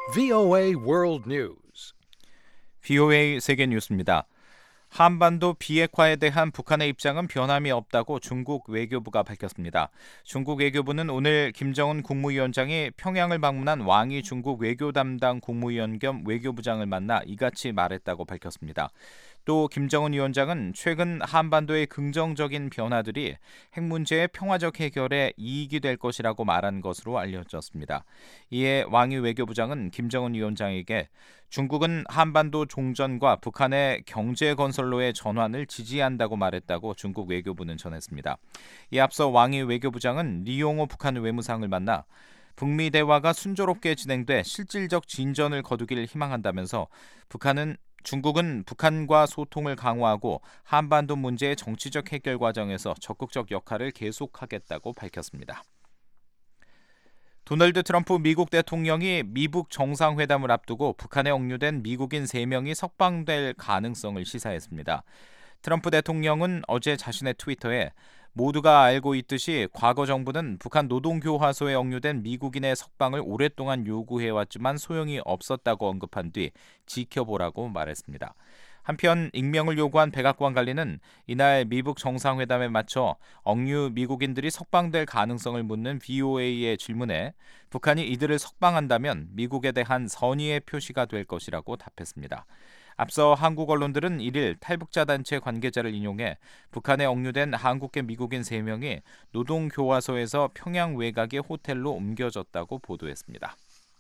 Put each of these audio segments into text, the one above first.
VOA World News. VOA 세계 뉴스입니다. 한반도 비핵화에 대한 북한의 입장은 변함이 없다고 중국 외교부가 밝혔습니다. 중국 외교부는 오늘 김정은 국무위원장이 평양을 방문한 왕이 중국 외교 담당 국무위원 겸 외교부장을 만나 이같이 말했다고 밝혔습니다. 또 김정은 위원장은 최근 한반도의 긍정적인 변화들이 핵 문제의 평화적 해결에 이익이 될 것이라고 말한 것으로 알려졌습니다. 이에 왕이 외교부장은 김정은 위원장에게 중국은 한반도 종전과 북한의 경제 건설로의 전환을 지지한다고 말했다고 중국 외교부는 전했습니다. 이에 앞서 왕이 외교부장은 리용호 북한 외무상을 만나 북미 대화가 순조롭게 진행돼 실질적 진전을 거두길 희망한다면서 중국은 북한과 소통을 강화하고 한반도 문제의 정치적 해결 과정에서 적극적 역할을 계속하겠다고 밝혔습니다. 도널드 트럼프 미국 대통령이 미북 정상회담을 앞두고 북한에 억류된 미국인 3명이 석방될 가능성을 시사했습니다. 트럼프 대통령은 어제 자신의 트위터에 모두가 알고 있듯이 과거 정부는 북한 노동교화소에 억류된 미국인의 석방을 오랫동안 요구해왔지만 소용이 없었다고 언급한 뒤 지켜보라고 말했습니다. 한편 익명을 요구한 백악관 관리는 이날 미북 정상회담에 맞춰 억류 미국인들이 석방될 가능성을 묻는 VOA의 질문에 북한이 이들을 석방한다면 미국에 대한 선의의 표시가 될 것이라고 답했습니다. 앞서 한국 언론들은 1일 탈북자 단체 관계자를 인용해 북한에 억류된 한국계 미국인 3명이 노동교화소에서 평양 외곽의 호텔로 옮겨졌다고 보도했습니다.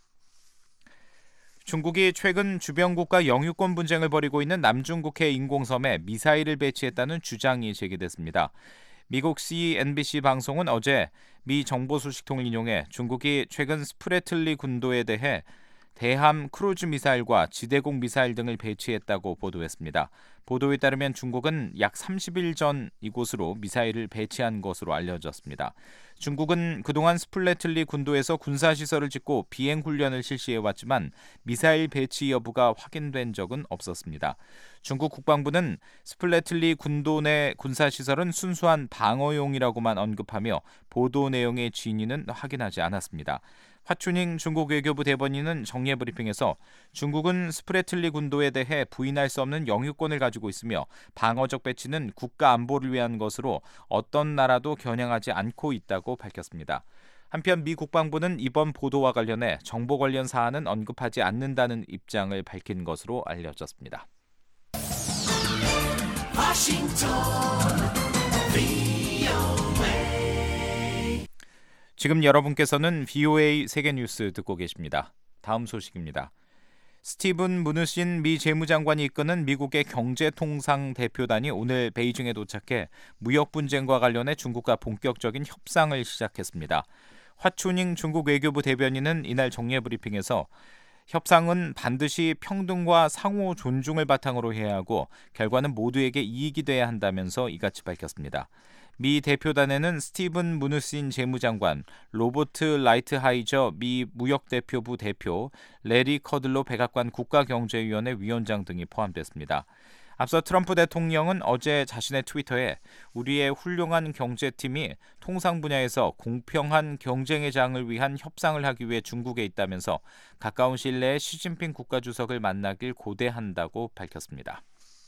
중국이 최근 주변 국가 영유권 분쟁을 벌이고 있는 남중국해 인공섬에 미사일을 배치했다는 주장이 제기됐습니다. 미국 CNBC 방송은 어제 미 정보소식통을 인용해 중국이 최근 스프래틀리 군도에 대해 대함 크루즈 미사일과 지대공 미사일 등을 배치했다고 보도했습니다. 보도에 따르면 중국은 약 30일 전 이곳으로 미사일을 배치한 것으로 알려졌습니다. 중국은 그동안 스플래틀리 군도에서 군사시설을 짓고 비행훈련을 실시해왔지만 미사일 배치 여부가 확인된 적은 없었습니다. 중국 국방부는 스플래틀리 군도 내 군사시설은 순수한 방어용이라고만 언급하며 보도 내용의 진위는 확인하지 않았습니다. 화춘잉 중국 외교부 대변인은 정례 브리핑에서 중국은 스프래틀리 군도에 대해 부인할 수 없는 영유권을 가지고 있으며 방어적 배치는 국가 안보를 위한 것으로 어떤 나라도 겨냥하지 않고 있다고 밝혔습니다. 한편 미 국방부는 이번 보도와 관련해 정보 관련 사안은 언급하지 않는다는 입장을 밝힌 것으로 알려졌습니다. 지금 여러분께서는 VOA 세계뉴스 듣고 계십니다. 다음 소식입니다. 스티븐 무누신 미 재무장관이 이끄는 미국의 경제통상 대표단이 오늘 베이징에 도착해 무역 분쟁과 관련해 중국과 본격적인 협상을 시작했습니다. 화춘잉 중국 외교부 대변인은 이날 정례 브리핑에서 협상은 반드시 평등과 상호 존중을 바탕으로 해야 하고 결과는 모두에게 이익이 돼야 한다면서 이같이 밝혔습니다. 미 대표단에는 스티븐 무누신 재무장관, 로버트 라이트하이저 미 무역대표부 대표, 레리 커들로 백악관 국가경제위원회 위원장 등이 포함됐습니다. 앞서 트럼프 대통령은 어제 자신의 트위터에 우리의 훌륭한 경제팀이 통상 분야에서 공평한 경쟁의 장을 위한 협상을 하기 위해 중국에 있다면서 가까운 시일 내에 시진핑 국가주석을 만나길 고대한다고 밝혔습니다.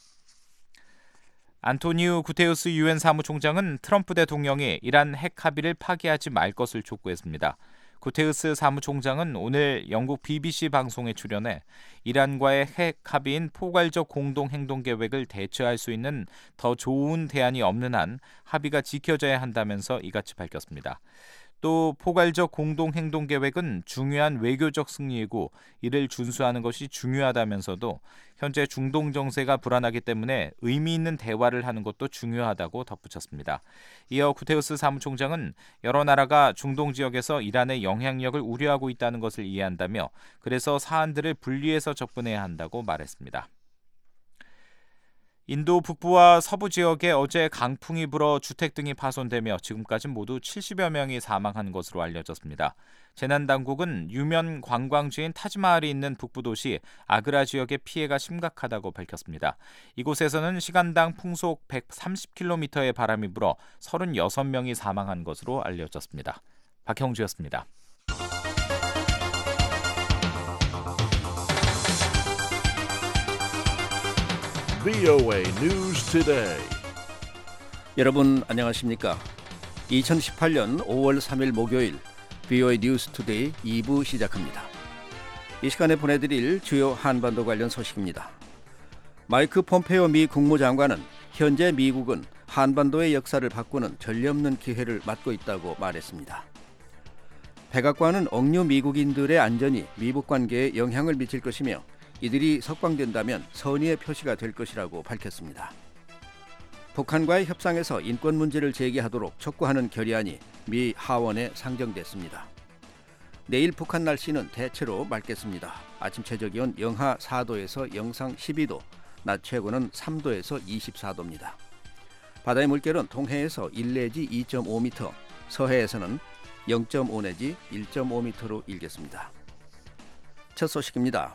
안토니우 구테우스 유엔 사무총장은 트럼프 대통령이 이란 핵 합의를 파기하지 말 것을 촉구했습니다. 구테우스 사무총장은 오늘 영국 BBC 방송에 출연해 이란과의 핵 합의인 포괄적 공동행동계획을 대처할 수 있는 더 좋은 대안이 없는 한 합의가 지켜져야 한다면서 이같이 밝혔습니다. 또 포괄적 공동행동계획은 중요한 외교적 승리이고 이를 준수하는 것이 중요하다면서도 현재 중동 정세가 불안하기 때문에 의미 있는 대화를 하는 것도 중요하다고 덧붙였습니다. 이어 구테우스 사무총장은 여러 나라가 중동 지역에서 이란의 영향력을 우려하고 있다는 것을 이해한다며 그래서 사안들을 분리해서 접근해야 한다고 말했습니다. 인도 북부와 서부 지역에 어제 강풍이 불어 주택 등이 파손되며 지금까지 모두 70여 명이 사망한 것으로 알려졌습니다. 재난당국은 유명 관광지인 타지마할이 있는 북부 도시 아그라 지역의 피해가 심각하다고 밝혔습니다. 이곳에서는 시간당 풍속 130km의 바람이 불어 36명이 사망한 것으로 알려졌습니다. 박형주였습니다. VOA News Today. 여러분 안녕하십니까? 2018년 5월 3일 목요일 VOA 뉴스 투데이 2부 시작합니다. 이 시간에 보내드릴 주요 한반도 관련 소식입니다. 마이크 폼페이오 미 국무장관은 현재 미국은 한반도의 역사를 바꾸는 전례없는 기회를 맞고 있다고 말했습니다. 백악관은 억류 미국인들의 안전이 미북 관계에 영향을 미칠 것이며 이들이 석방된다면 선의의 표시가 될 것이라고 밝혔습니다. 북한과의 협상에서 인권 문제를 제기하도록 촉구하는 결의안이 미 하원에 상정됐습니다. 내일 북한 날씨는 대체로 맑겠습니다. 아침 최저기온 영하 4도에서 영상 12도, 낮 최고는 3도에서 24도입니다. 바다의 물결은 동해에서 1 내지 2.5m, 서해에서는 0.5 내지 1.5m로 일겠습니다. 첫 소식입니다.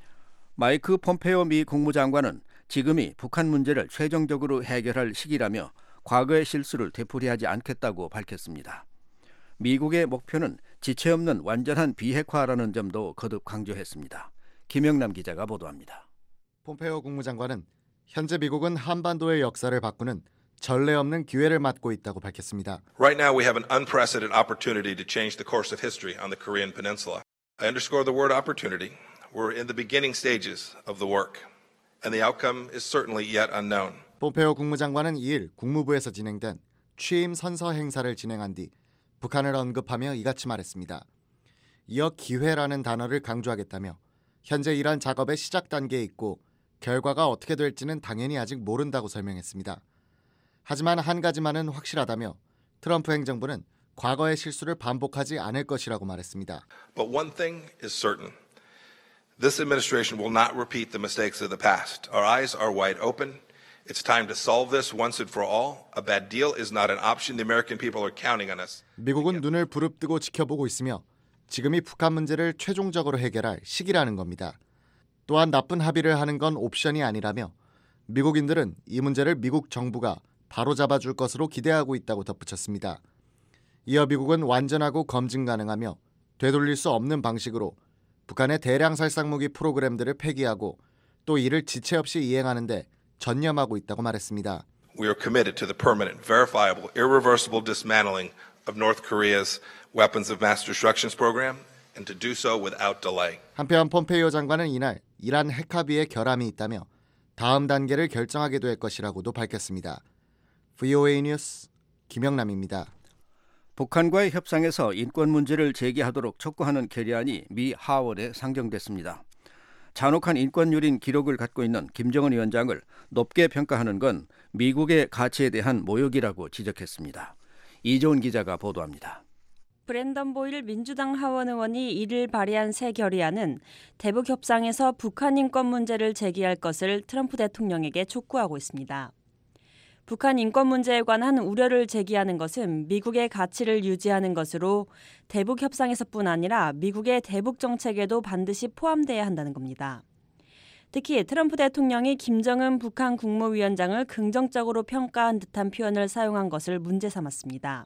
마이크 폼페이오 미 국무장관은 지금이 북한 문제를 최종적으로 해결할 시기라며 과거의 실수를 되풀이하지 않겠다고 밝혔습니다. 미국의 목표는 지체 없는 완전한 비핵화라는 점도 거듭 강조했습니다. 김영남 기자가 보도합니다. 폼페이오 국무장관은 현재 미국은 한반도의 역사를 바꾸는 전례 없는 기회를 맞고 있다고 밝혔습니다. Right now we have an unprecedented opportunity to change the course of history on the Korean Peninsula. I underscore the word opportunity. We're in the beginning stages of the work. And the outcome is certainly yet unknown. 폼페이오 국무장관은 2일 국무부에서 진행된 취임 선서 행사를 진행한 뒤 북한을 언급하며 이같이 말했습니다. 이어 기회라는 단어를 강조하겠다며 현재 이러한 작업의 시작 단계에 있고 결과가 어떻게 될지는 당연히 아직 모른다고 설명했습니다. 하지만 한 가지만은 확실하다며 트럼프 행정부는 과거의 실수를 반복하지 않을 것이라고 말했습니다. But one thing is certain. This administration will not repeat the mistakes of the past. Our eyes are wide open. It's time to solve this once and for all. A bad deal is not an option. The American people are counting on us. 미국은 눈을 부릅뜨고 지켜보고 있으며 지금이 북한 문제를 최종적으로 해결할 시기라는 겁니다. 또한 나쁜 합의를 하는 건 옵션이 아니라며 미국인들은 이 문제를 미국 정부가 바로잡아줄 것으로 기대하고 있다고 덧붙였습니다. 이어 미국은 완전하고 검증 가능하며 되돌릴 수 없는 방식으로 북한의 대량 살상무기 프로그램들을 폐기하고 또 이를 지체 없이 이행하는 데 전념하고 있다고 말했습니다. We are committed to the permanent, verifiable, irreversible dismantling of North Korea's weapons of mass destruction program and to do so without delay. 한편 폼페이오 장관은 이날 이란 핵 합의에 결함이 있다며 다음 단계를 결정하게 될 것이라고도 밝혔습니다. VOA 뉴스 김영남입니다. 북한과의 협상에서 인권 문제를 제기하도록 촉구하는 결의안이 미 하원에 상정됐습니다. 잔혹한 인권 유린 기록을 갖고 있는 김정은 위원장을 높게 평가하는 건 미국의 가치에 대한 모욕이라고 지적했습니다. 이조은 기자가 보도합니다. 브랜던 보일 민주당 하원 의원이 이를 발의한 새 결의안은 대북 협상에서 북한 인권 문제를 제기할 것을 트럼프 대통령에게 촉구하고 있습니다. 북한 인권 문제에 관한 우려를 제기하는 것은 미국의 가치를 유지하는 것으로 대북 협상에서뿐 아니라 미국의 대북 정책에도 반드시 포함돼야 한다는 겁니다. 특히 트럼프 대통령이 김정은 북한 국무위원장을 긍정적으로 평가한 듯한 표현을 사용한 것을 문제 삼았습니다.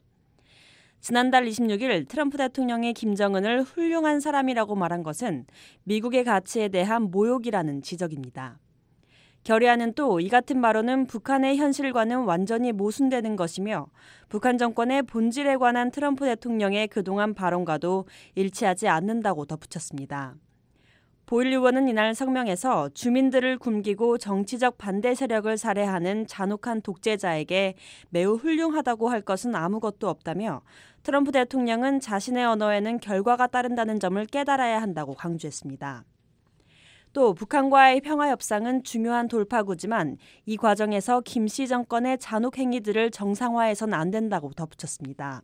지난달 26일 트럼프 대통령이 김정은을 훌륭한 사람이라고 말한 것은 미국의 가치에 대한 모욕이라는 지적입니다. 결의안은 또 이 같은 발언은 북한의 현실과는 완전히 모순되는 것이며 북한 정권의 본질에 관한 트럼프 대통령의 그동안 발언과도 일치하지 않는다고 덧붙였습니다. 보일 의원은 이날 성명에서 주민들을 굶기고 정치적 반대 세력을 살해하는 잔혹한 독재자에게 매우 훌륭하다고 할 것은 아무것도 없다며 트럼프 대통령은 자신의 언어에는 결과가 따른다는 점을 깨달아야 한다고 강조했습니다. 또 북한과의 평화 협상은 중요한 돌파구지만 이 과정에서 김씨 정권의 잔혹 행위들을 정상화해서는 안 된다고 덧붙였습니다.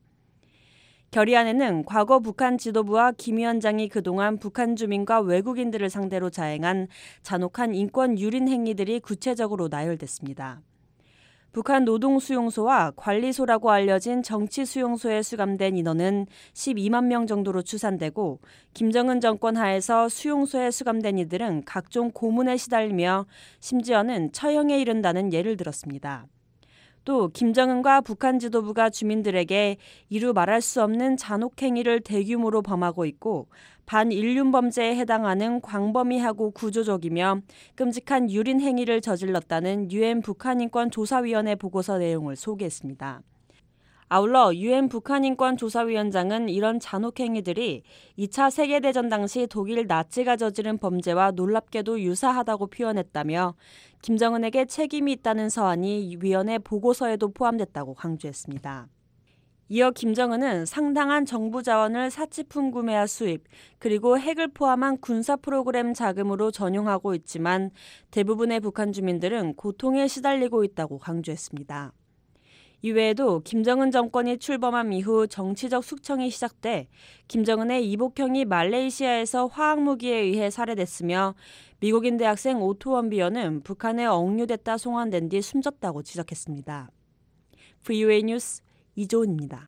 결의안에는 과거 북한 지도부와 김 위원장이 그동안 북한 주민과 외국인들을 상대로 자행한 잔혹한 인권 유린 행위들이 구체적으로 나열됐습니다. 북한 노동수용소와 관리소라고 알려진 정치수용소에 수감된 인원은 12만 명 정도로 추산되고 김정은 정권 하에서 수용소에 수감된 이들은 각종 고문에 시달리며 심지어는 처형에 이른다는 예를 들었습니다. 또 김정은과 북한 지도부가 주민들에게 이루 말할 수 없는 잔혹행위를 대규모로 범하고 있고 반인륜 범죄에 해당하는 광범위하고 구조적이며 끔찍한 유린 행위를 저질렀다는 유엔 북한인권조사위원회 보고서 내용을 소개했습니다. 아울러 유엔 북한인권조사위원장은 이런 잔혹행위들이 2차 세계대전 당시 독일 나치가 저지른 범죄와 놀랍게도 유사하다고 표현했다며 김정은에게 책임이 있다는 서한이 위원회 보고서에도 포함됐다고 강조했습니다. 이어 김정은은 상당한 정부 자원을 사치품 구매와 수입, 그리고 핵을 포함한 군사 프로그램 자금으로 전용하고 있지만 대부분의 북한 주민들은 고통에 시달리고 있다고 강조했습니다. 이외에도 김정은 정권이 출범한 이후 정치적 숙청이 시작돼 김정은의 이복형이 말레이시아에서 화학무기에 의해 살해됐으며 미국인 대학생 오토 원비어는 북한에 억류됐다 송환된 뒤 숨졌다고 지적했습니다. VOA 뉴스 이조은입니다.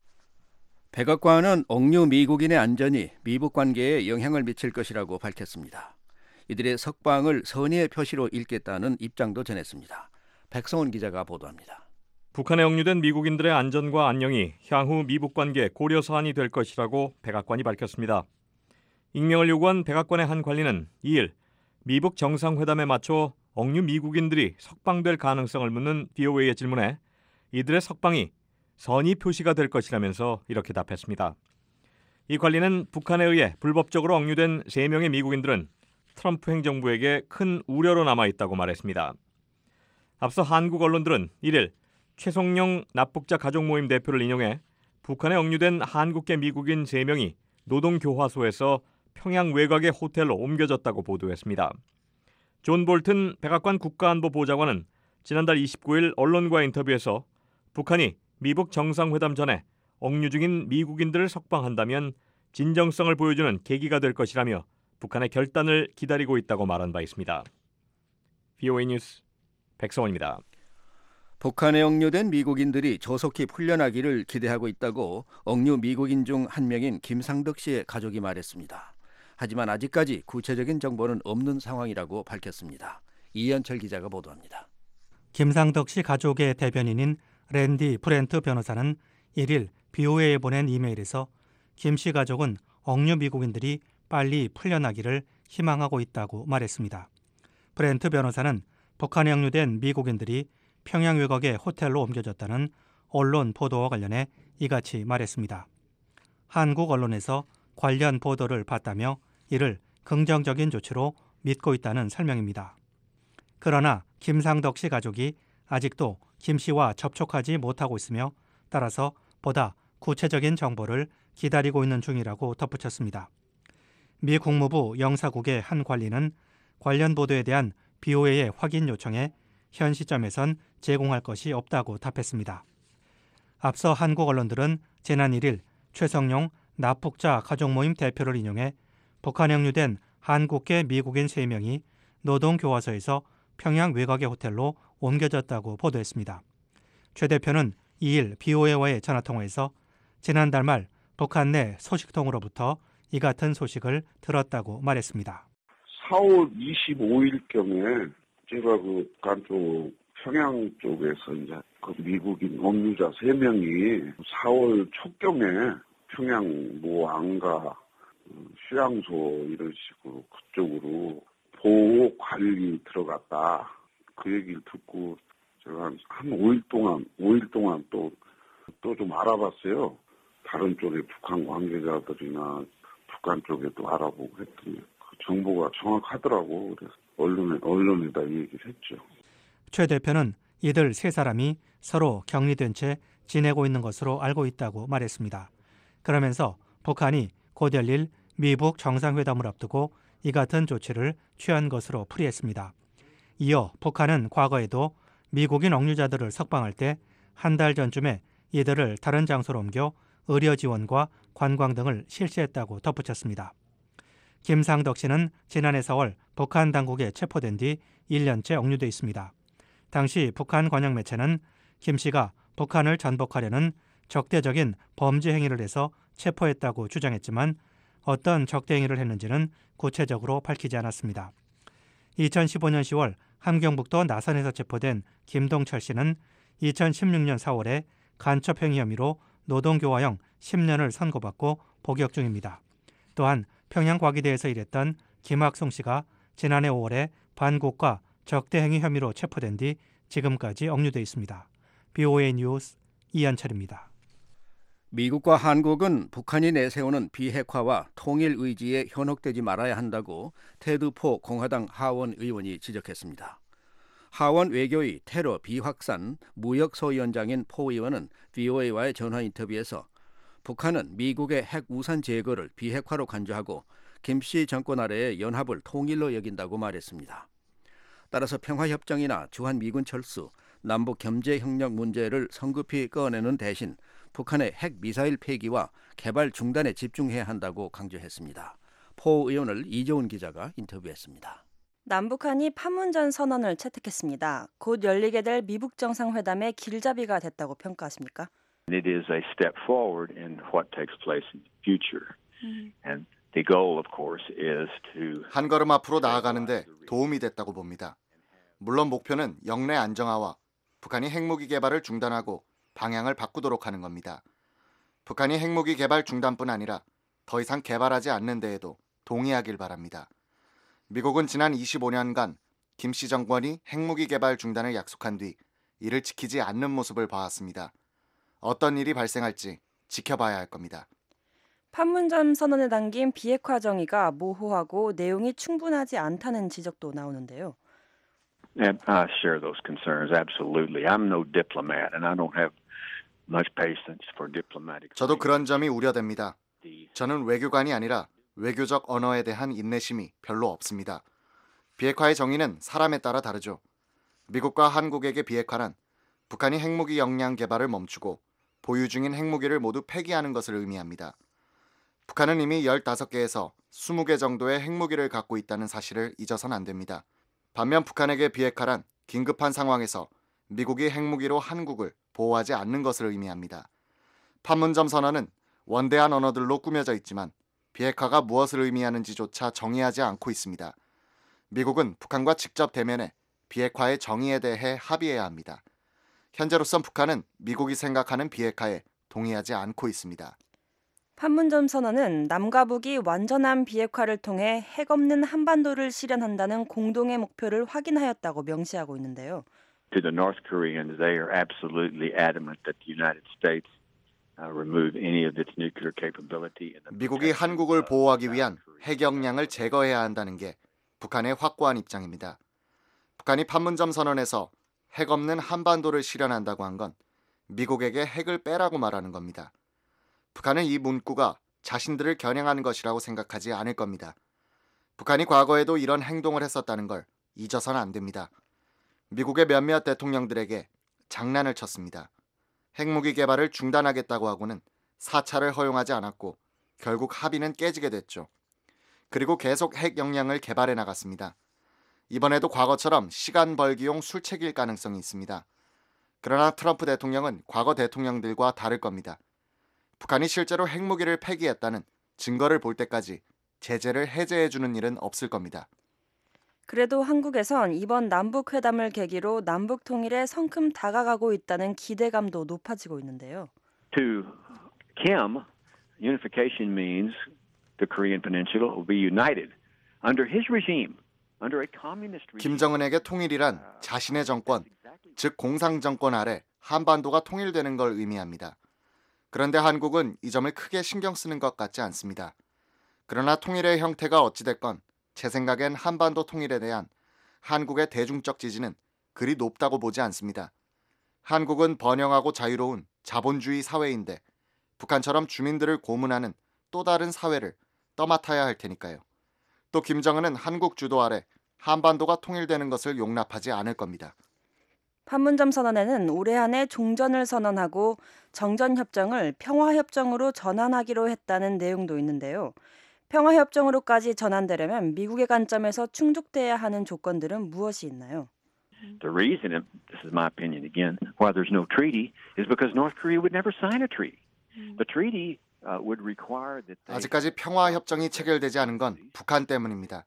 백악관은 억류 미국인의 안전이 미북 관계에 영향을 미칠 것이라고 밝혔습니다. 이들의 석방을 선의의 표시로 읽겠다는 입장도 전했습니다. 백성원 기자가 보도합니다. 북한에 억류된 미국인들의 안전과 안녕이 향후 미북 관계 고려 사안이 될 것이라고 백악관이 밝혔습니다. 익명을 요구한 백악관의 한 관리는 2일 미북 정상회담에 맞춰 억류 미국인들이 석방될 가능성을 묻는 VOA의 질문에 이들의 석방이 선의 표시가 될 것이라면서 이렇게 답했습니다. 이 관리는 북한에 의해 불법적으로 억류된 3명의 미국인들은 트럼프 행정부에게 큰 우려로 남아있다고 말했습니다. 앞서 한국 언론들은 1일 최성룡 납북자 가족 모임 대표를 인용해 북한에 억류된 한국계 미국인 3명이 노동교화소에서 평양 외곽의 호텔로 옮겨졌다고 보도했습니다. 존 볼튼 백악관 국가안보보좌관은 지난달 29일 언론과 인터뷰에서 북한이 미북 정상회담 전에 억류 중인 미국인들을 석방한다면 진정성을 보여주는 계기가 될 것이라며 북한의 결단을 기다리고 있다고 말한 바 있습니다. VOA 뉴스 백성원입니다. 북한에 억류된 미국인들이 조속히 풀려나기를 기대하고 있다고 억류 미국인 중 한 명인 김상덕 씨의 가족이 말했습니다. 하지만 아직까지 구체적인 정보는 없는 상황이라고 밝혔습니다. 이현철 기자가 보도합니다. 김상덕 씨 가족의 대변인인 랜디 프렌트 변호사는 1일 BOA에 보낸 이메일에서 김 씨 가족은 억류 미국인들이 빨리 풀려나기를 희망하고 있다고 말했습니다. 프렌트 변호사는 북한에 억류된 미국인들이 평양 외곽의 호텔로 옮겨졌다는 언론 보도와 관련해 이같이 말했습니다. 한국 언론에서 관련 보도를 봤다며 이를 긍정적인 조치로 믿고 있다는 설명입니다. 그러나 김상덕 씨 가족이 아직도 김 씨와 접촉하지 못하고 있으며 따라서 보다 구체적인 정보를 기다리고 있는 중이라고 덧붙였습니다. 미 국무부 영사국의 한 관리는 관련 보도에 대한 BOA의 확인 요청에 현 시점에선 제공할 것이 없다고 답했습니다. 앞서 한국 언론들은 지난 1일 최성룡 납북자 가족모임 대표를 인용해 북한에 억류된 한국계 미국인 3명이 노동교화소에서 평양 외곽의 호텔로 옮겨졌다고 보도했습니다. 최 대표는 2일 BOA와의 전화통화에서 지난달 말 북한 내 소식통으로부터 이 같은 소식을 들었다고 말했습니다. 4월 25일경에 제가 그 북한 쪽 평양 쪽에서 이제 그 미국인 억류자 3명이 4월 초경에 평양 뭐 안가 휴양소 이런 식으로 그쪽으로 보호 관리 들어갔다. 그 얘기를 듣고 제가 한 5일 동안 또 좀 알아봤어요. 다른 쪽에 북한 관계자들이나 북한 쪽에도 알아보고 했더니 그 정보가 정확하더라고. 그래서 언론에다 이 얘기를 했죠. 최 대표는 이들 3사람이 서로 격리된 채 지내고 있는 것으로 알고 있다고 말했습니다. 그러면서 북한이 곧 열릴 미북 정상회담을 앞두고 이 같은 조치를 취한 것으로 풀이했습니다. 이어 북한은 과거에도 미국인 억류자들을 석방할 때 한 달 전쯤에 이들을 다른 장소로 옮겨 의료 지원과 관광 등을 실시했다고 덧붙였습니다. 김상덕 씨는 지난해 4월 북한 당국에 체포된 뒤 1년째 억류돼 있습니다. 당시 북한 관영 매체는 김 씨가 북한을 전복하려는 적대적인 범죄 행위를 해서 체포했다고 주장했지만 어떤 적대 행위를 했는지는 구체적으로 밝히지 않았습니다. 2015년 10월 함경북도 나선에서 체포된 김동철 씨는 2016년 4월에 간첩행위 혐의로 노동교화형 10년을 선고받고 복역 중입니다. 또한 평양과기대에서 일했던 김학송 씨가 지난해 5월에 반국가 적대행위 혐의로 체포된 뒤 지금까지 억류돼 있습니다. BOA 뉴스 이한철입니다. 미국과 한국은 북한이 내세우는 비핵화와 통일 의지에 현혹되지 말아야 한다고 테드 포 공화당 하원 의원이 지적했습니다. 하원 외교위 테러 비확산 무역 소위원장인 포 의원은 VOA와의 전화 인터뷰에서 북한은 미국의 핵 우산 제거를 비핵화로 간주하고 김씨 정권 아래의 연합을 통일로 여긴다고 말했습니다. 따라서 평화협정이나 주한미군 철수, 남북 경제협력 문제를 성급히 꺼내는 대신 북한의 핵 미사일 폐기와 개발 중단에 집중해야 한다고 강조했습니다. 포 의원을 이재훈 기자가 인터뷰했습니다. 남북한이 판문점 선언을 채택했습니다. 곧 열리게 될 미북 정상회담의 길잡이가 됐다고 평가하십니까? It is a step forward in what takes place in the future. And the goal, of course, is to 한 걸음 앞으로 나아가는데 도움이 됐다고 봅니다. 물론 목표는 영내 안정화와 북한이 핵무기 개발을 중단하고 방향을 바꾸도록 하는 겁니다. 북한이 핵무기 개발 중단뿐 아니라 더 이상 개발하지 않는 데에도 동의하길 바랍니다. 미국은 지난 25년간 김씨 정권이 핵무기 개발 중단을 약속한 뒤 이를 지키지 않는 모습을 봐왔습니다. 어떤 일이 발생할지 지켜봐야 할 겁니다. 판문점 선언에 담긴 비핵화 정의가 모호하고 내용이 충분하지 않다는 지적도 나오는데요. I share those concerns. Absolutely. I'm no diplomat, and I don't have much patience for diplomatic. 저도 그런 점이 우려됩니다. 저는 외교관이 아니라 외교적 언어에 대한 인내심이 별로 없습니다. 비핵화의 정의는 사람에 따라 다르죠. 미국과 한국에게 비핵화란 북한이 핵무기 역량 개발을 멈추고 보유 중인 핵무기를 모두 폐기하는 것을 의미합니다. 북한은 이미 15개에서 20개 정도의 핵무기를 갖고 있다는 사실을 잊어서는 안 됩니다. 반면 북한에게 비핵화란 긴급한 상황에서 미국이 핵무기로 한국을 보호하지 않는 것을 의미합니다. 판문점 선언은 원대한 언어들로 꾸며져 있지만 비핵화가 무엇을 의미하는지조차 정의하지 않고 있습니다. 미국은 북한과 직접 대면해 비핵화의 정의에 대해 합의해야 합니다. 현재로선 북한은 미국이 생각하는 비핵화에 동의하지 않고 있습니다. 판문점 선언은 남과 북이 완전한 비핵화를 통해 핵 없는 한반도를 실현한다는 공동의 목표를 확인하였다고 명시하고 있는데요. To the North Koreans, they are absolutely adamant that the United States remove any of its nuclear capability. 미국이 한국을 보호하기 위한 핵 역량을 제거해야 한다는 게 북한의 확고한 입장입니다. 북한이 판문점 선언에서 핵 없는 한반도를 실현한다고 한 건 미국에게 핵을 빼라고 말하는 겁니다. 북한은 이 문구가 자신들을 겨냥하는 것이라고 생각하지 않을 겁니다. 북한이 과거에도 이런 행동을 했었다는 걸 잊어서는 안 됩니다. 미국의 몇몇 대통령들에게 장난을 쳤습니다. 핵무기 개발을 중단하겠다고 하고는 사찰을 허용하지 않았고 결국 합의는 깨지게 됐죠. 그리고 계속 핵 역량을 개발해 나갔습니다. 이번에도 과거처럼 시간 벌기용 술책일 가능성이 있습니다. 그러나 트럼프 대통령은 과거 대통령들과 다를 겁니다. 북한이 실제로 핵무기를 폐기했다는 증거를 볼 때까지 제재를 해제해주는 일은 없을 겁니다. 그래도 한국에선 이번 남북회담을 계기로 남북 통일에 성큼 다가가고 있다는 기대감도 높아지고 있는데요. To Kim, unification means the Korean Peninsula will be united under his regime, under a communist regime. 김정은에게 통일이란 자신의 정권, 즉 공산정권 아래 한반도가 통일되는 걸 의미합니다. 그런데 한국은 이 점을 크게 신경 쓰는 것 같지 않습니다. 그러나 통일의 형태가 어찌됐건 제 생각엔 한반도 통일에 대한 한국의 대중적 지지는 그리 높다고 보지 않습니다. 한국은 번영하고 자유로운 자본주의 사회인데 북한처럼 주민들을 고문하는 또 다른 사회를 떠맡아야 할 테니까요. 또 김정은은 한국 주도 아래 한반도가 통일되는 것을 용납하지 않을 겁니다. 판문점 선언에는 올해 안에 종전을 선언하고 정전협정을 평화협정으로 전환하기로 했다는 내용도 있는데요. 평화협정으로까지 전환되려면 미국의 관점에서 충족돼야 하는 조건들은 무엇이 있나요? The reason, this is my opinion again, why there's no treaty is because North Korea would never sign a treaty. The treaty would require that they... 아직까지 평화협정이 체결되지 않은 건 북한 때문입니다.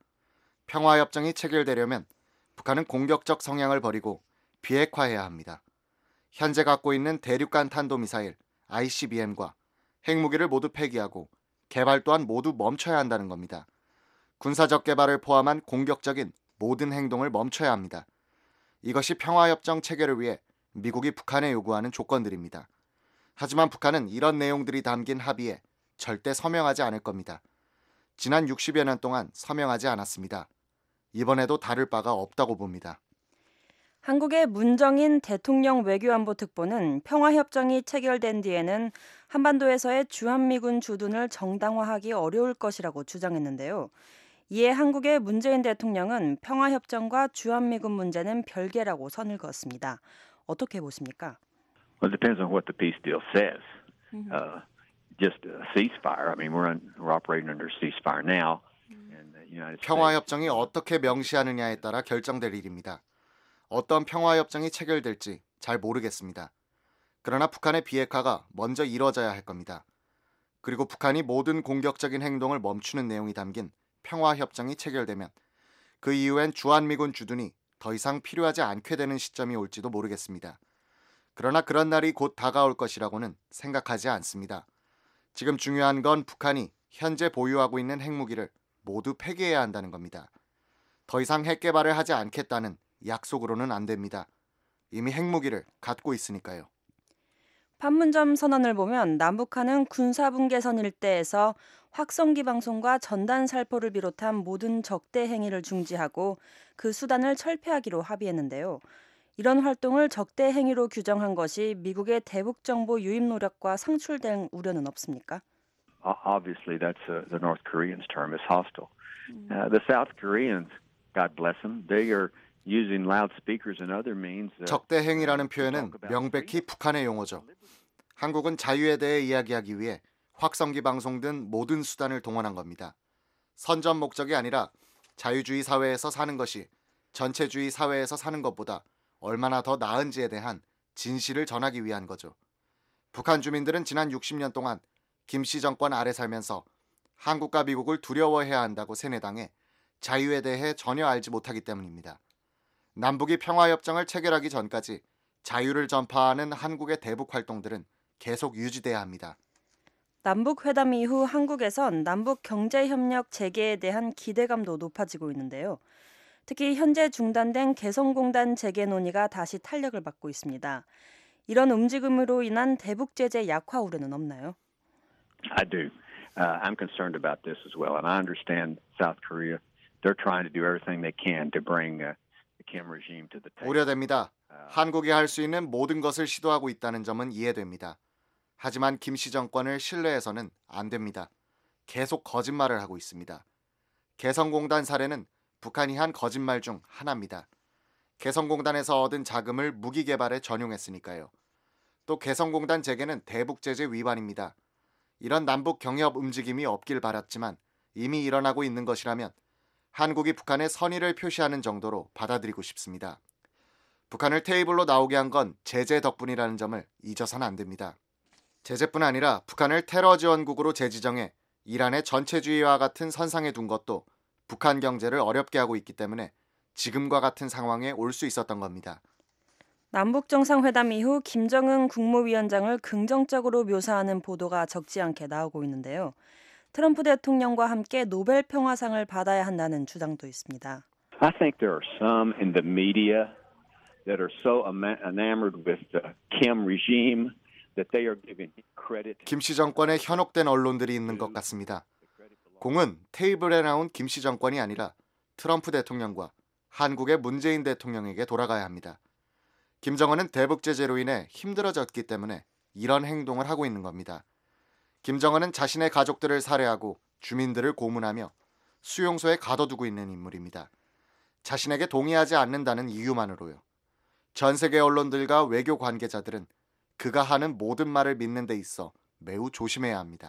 평화협정이 체결되려면 북한은 공격적 성향을 버리고 비핵화해야 합니다. 현재 갖고 있는 대륙간 탄도미사일 ICBM과 핵무기를 모두 폐기하고 개발 또한 모두 멈춰야 한다는 겁니다. 군사적 개발을 포함한 공격적인 모든 행동을 멈춰야 합니다. 이것이 평화협정 체결을 위해 미국이 북한에 요구하는 조건들입니다. 하지만 북한은 이런 내용들이 담긴 합의에 절대 서명하지 않을 겁니다. 지난 60여 년 동안 서명하지 않았습니다. 이번에도 다를 바가 없다고 봅니다. 한국의 문정인 대통령 외교안보 특보는 평화협정이 체결된 뒤에는 한반도에서의 주한미군 주둔을 정당화하기 어려울 것이라고 주장했는데요. 이에 한국의 문재인 대통령은 평화협정과 주한미군 문제는 별개라고 선을 그었습니다. 어떻게 보십니까? Well, it depends on what the peace deal says. Just a ceasefire. I mean, we're operating under ceasefire now. 평화협정이 어떻게 명시하느냐에 따라 결정될 일입니다. 어떤 평화협정이 체결될지 잘 모르겠습니다. 그러나 북한의 비핵화가 먼저 이뤄져야 할 겁니다. 그리고 북한이 모든 공격적인 행동을 멈추는 내용이 담긴 평화협정이 체결되면 그 이후엔 주한미군 주둔이 더 이상 필요하지 않게 되는 시점이 올지도 모르겠습니다. 그러나 그런 날이 곧 다가올 것이라고는 생각하지 않습니다. 지금 중요한 건 북한이 현재 보유하고 있는 핵무기를 모두 폐기해야 한다는 겁니다. 더 이상 핵 개발을 하지 않겠다는 약속으로는 안 됩니다. 이미 핵무기를 갖고 있으니까요. 판문점 선언을 보면 남북한은 군사분계선 일대에서 확성기 방송과 전단 살포를 비롯한 모든 적대 행위를 중지하고 그 수단을 철폐하기로 합의했는데요. 이런 활동을 적대 행위로 규정한 것이 미국의 대북 정보 유입 노력과 상충될 우려는 없습니까? Obviously, that's the North Koreans' term is hostile. The South Koreans, God bless them, they are using loudspeakers and other means. 적대 행위라는 표현은 명백히 북한의 용어죠. 한국은 자유에 대해 이야기하기 위해 확성기 방송 등 모든 수단을 동원한 겁니다. 선전 목적이 아니라 자유주의 사회에서 사는 것이 전체주의 사회에서 사는 것보다 얼마나 더 나은지에 대한 진실을 전하기 위한 거죠. 북한 주민들은 지난 60년 동안 김씨 정권 아래 살면서 한국과 미국을 두려워해야 한다고 세뇌당해 자유에 대해 전혀 알지 못하기 때문입니다. 남북이 평화협정을 체결하기 전까지 자유를 전파하는 한국의 대북 활동들은 계속 유지돼야 합니다. 남북회담 이후 한국에선 남북 경제협력 재개에 대한 기대감도 높아지고 있는데요. 특히 현재 중단된 개성공단 재개 논의가 다시 탄력을 받고 있습니다. 이런 움직임으로 인한 대북 제재 약화 우려는 없나요? I do. I'm concerned about this as well, and I understand South Korea. They're trying to do everything they can to bring the Kim regime to the table. 우려됩니다. 한국이 할 수 있는 모든 것을 시도하고 있다는 점은 이해됩니다. 하지만 김씨 정권을 신뢰해서는 안 됩니다. 계속 거짓말을 하고 있습니다. 개성공단 사례는 북한이 한 거짓말 중 하나입니다. 개성공단에서 얻은 자금을 무기 개발에 전용했으니까요. 또 개성공단 재개는 대북 제재 위반입니다. 이런 남북 경협 움직임이 없길 바랐지만 이미 일어나고 있는 것이라면 한국이 북한의 선의를 표시하는 정도로 받아들이고 싶습니다. 북한을 테이블로 나오게 한 건 제재 덕분이라는 점을 잊어서는 안 됩니다. 제재뿐 아니라 북한을 테러 지원국으로 재지정해 이란의 전체주의와 같은 선상에 둔 것도 북한 경제를 어렵게 하고 있기 때문에 지금과 같은 상황에 올 수 있었던 겁니다. 남북 정상회담 이후 김정은 국무위원장을 긍정적으로 묘사하는 보도가 적지 않게 나오고 있는데요. 트럼프 대통령과 함께 노벨 평화상을 받아야 한다는 주장도 있습니다. I think there are some in the media that are so enamored with the Kim regime that they are giving credit. 김씨 정권에 현혹된 언론들이 있는 것 같습니다. 공은 테이블에 나온 김씨 정권이 아니라 트럼프 대통령과 한국의 문재인 대통령에게 돌아가야 합니다. 김정은은 대북 제재로 인해 힘들어졌기 때문에 이런 행동을 하고 있는 겁니다. 김정은은 자신의 가족들을 살해하고 주민들을 고문하며 수용소에 가둬두고 있는 인물입니다. 자신에게 동의하지 않는다는 이유만으로요. 전 세계 언론들과 외교 관계자들은 그가 하는 모든 말을 믿는 데 있어 매우 조심해야 합니다.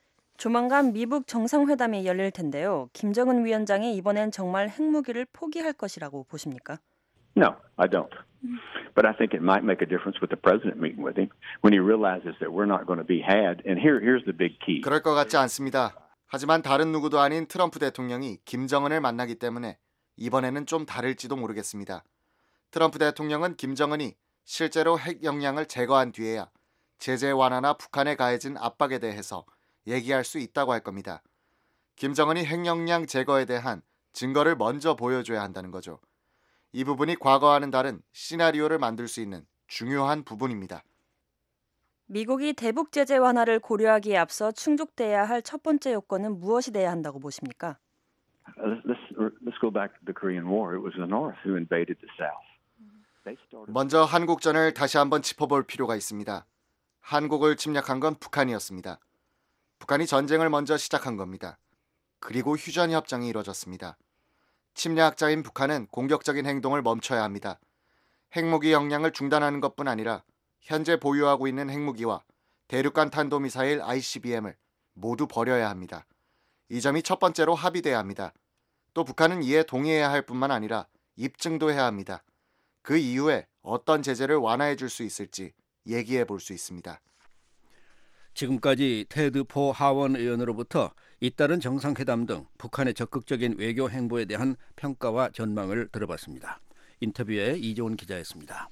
조만간 미북 정상회담이 열릴 텐데요. 김정은 위원장이 이번엔 정말 핵무기를 포기할 것이라고 보십니까? No, I don't. But I think it might make a difference with the president meeting with him when he realizes that we're not going to be had. And here's the big key. 그럴 것 같지 않습니다. 하지만 다른 누구도 아닌 트럼프 대통령이 김정은을 만나기 때문에 이번에는 좀 다를지도 모르겠습니다. 트럼프 대통령은 김정은이 실제로 핵 역량을 제거한 뒤에야 제재 완화나 북한에 가해진 압박에 대해서 얘기할 수 있다고 할 겁니다. 김정은이 핵 역량 제거에 대한 증거를 먼저 보여줘야 한다는 거죠. 이 부분이 과거와는 다른 시나리오를 만들 수 있는 중요한 부분입니다. 미국이 대북 제재 완화를 고려하기에 앞서 충족돼야 할 첫 번째 요건은 무엇이 돼야 한다고 보십니까? Let's go back to the Korean War. It was the North who invaded the South. 먼저 한국전을 다시 한번 짚어볼 필요가 있습니다. 한국을 침략한 건 북한이었습니다. 북한이 전쟁을 먼저 시작한 겁니다. 그리고 휴전협정이 이뤄졌습니다. 침략자인 북한은 공격적인 행동을 멈춰야 합니다. 핵무기 역량을 중단하는 것뿐 아니라 현재 보유하고 있는 핵무기와 대륙간 탄도미사일 ICBM을 모두 버려야 합니다. 이 점이 첫 번째로 합의돼야 합니다. 또 북한은 이에 동의해야 할 뿐만 아니라 입증도 해야 합니다. 그 이후에 어떤 제재를 완화해 줄 수 있을지 얘기해 볼 수 있습니다. 지금까지 테드 포 하원 의원으로부터 잇따른 정상회담 등 북한의 적극적인 외교 행보에 대한 평가와 전망을 들어봤습니다. 인터뷰에 이종훈 기자였습니다.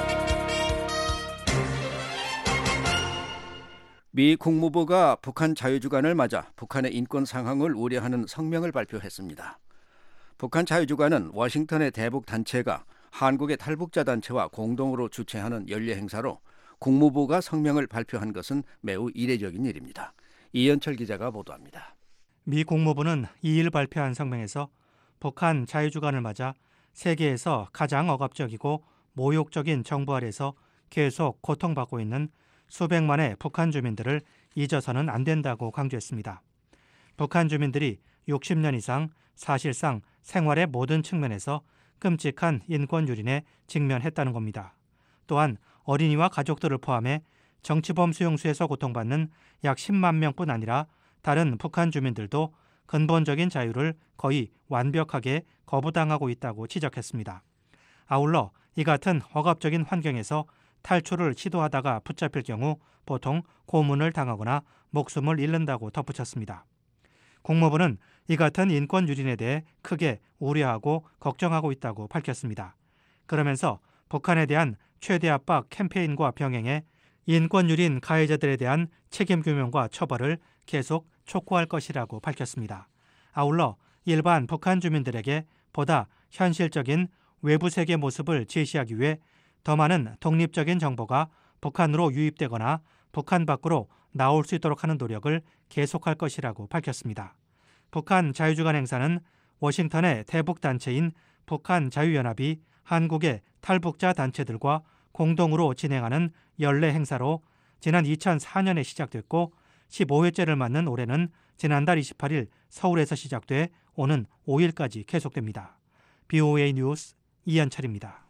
미 국무부가 북한 자유주간을 맞아 북한의 인권 상황을 우려하는 성명을 발표했습니다. 북한 자유주간은 워싱턴의 대북 단체가 한국의 탈북자 단체와 공동으로 주최하는 연례 행사로 국무부가 성명을 발표한 것은 매우 이례적인 일입니다. 이현철 기자가 보도합니다. 미 국무부는 2일 발표한 성명에서 북한 자유주간을 맞아 세계에서 가장 억압적이고 모욕적인 정부 아래서 계속 고통받고 있는 수백만의 북한 주민들을 잊어서는 안 된다고 강조했습니다. 북한 주민들이 60년 이상 사실상 생활의 모든 측면에서 끔찍한 인권 유린에 직면했다는 겁니다. 또한 어린이와 가족들을 포함해 정치범 수용소에서 고통받는 약 10만 명뿐 아니라 다른 북한 주민들도 근본적인 자유를 거의 완벽하게 거부당하고 있다고 지적했습니다. 아울러 이 같은 억압적인 환경에서 탈출을 시도하다가 붙잡힐 경우 보통 고문을 당하거나 목숨을 잃는다고 덧붙였습니다. 국무부는 이 같은 인권 유린에 대해 크게 우려하고 걱정하고 있다고 밝혔습니다. 그러면서 북한에 대한 최대 압박 캠페인과 병행해 인권 유린 가해자들에 대한 책임 규명과 처벌을 계속 촉구할 것이라고 밝혔습니다. 아울러 일반 북한 주민들에게 보다 현실적인 외부 세계 모습을 제시하기 위해 더 많은 독립적인 정보가 북한으로 유입되거나 북한 밖으로 나올 수 있도록 하는 노력을 계속할 것이라고 밝혔습니다. 북한 자유주간 행사는 워싱턴의 대북 단체인 북한 자유연합이 한국의 탈북자 단체들과 공동으로 진행하는 연례 행사로 지난 2004년에 시작됐고 15회째를 맞는 올해는 지난달 28일 서울에서 시작돼 오는 5일까지 계속됩니다. BOA 뉴스 이현철입니다.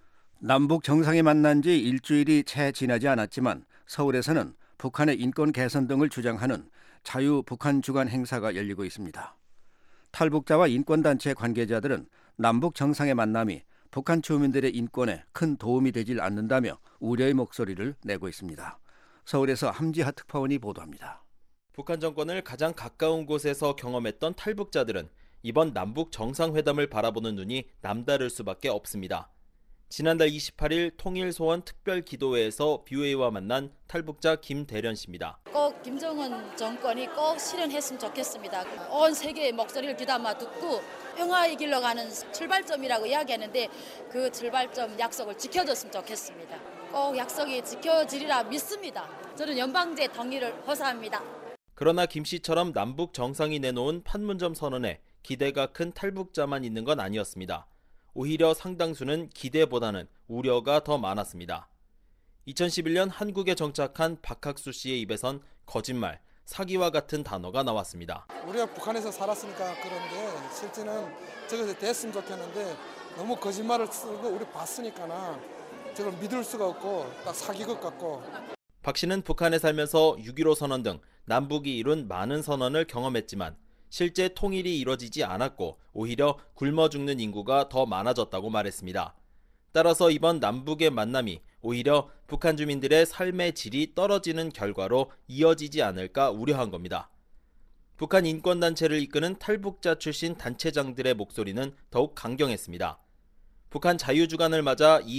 남북 정상이 만난 지 일주일이 채 지나지 않았지만 서울에서는 북한의 인권 개선 등을 주장하는 자유 북한 주간 행사가 열리고 있습니다. 탈북자와 인권단체 관계자들은 남북 정상의 만남이 북한 주민들의 인권에 큰 도움이 되질 않는다며 우려의 목소리를 내고 있습니다. 서울에서 함지하 특파원이 보도합니다. 북한 정권을 가장 가까운 곳에서 경험했던 탈북자들은 이번 남북 정상회담을 바라보는 눈이 남다를 수밖에 없습니다. 지난달 28일 통일소원 특별기도회에서 BOA와 만난 탈북자 김대련 씨입니다. 꼭 김정은 정권이 꼭 실현했으면 좋겠습니다. 온 세계의 목소리를 귀담아 듣고 평화의 길로 가는 출발점이라고 이야기하는데 그 출발점 약속을 지켜줬으면 좋겠습니다. 꼭 약속이 지켜지리라 믿습니다. 저는 연방제 통일을 호소합니다. 그러나 김 씨처럼 남북 정상이 내놓은 판문점 선언에 기대가 큰 탈북자만 있는 건 아니었습니다. 오히려 상당수는 기대보다는 우려가 더 많았습니다. 2011년 한국에 정착한 박학수 씨의 입에선 거짓말, 사기와 같은 단어가 나왔습니다. 우리가 북한에서 살았으니까 그런데 실제는 저것이 됐으면 좋겠는데 너무 거짓말을 쓰고 우리 봤으니까 저걸 믿을 수가 없고 딱 사기극 같고. 박 씨는 북한에 살면서 6.15 선언 등 남북이 이룬 많은 선언을 경험했지만 실제 통일이 이뤄지지 않았고 오히려 굶어 죽는 인구가 더 많아졌다고 말했습니다. 따라서 이번 남북의 만남이 오히려 북한 주민들의 삶의 질이 떨어지는 결과로 이어지지 않을까 우려한 겁니다. 북한 인권단체를 이끄는 탈북자 출신 단체장들의 목소리는 더욱 강경했습니다. 북한 자유주간을 맞아 2일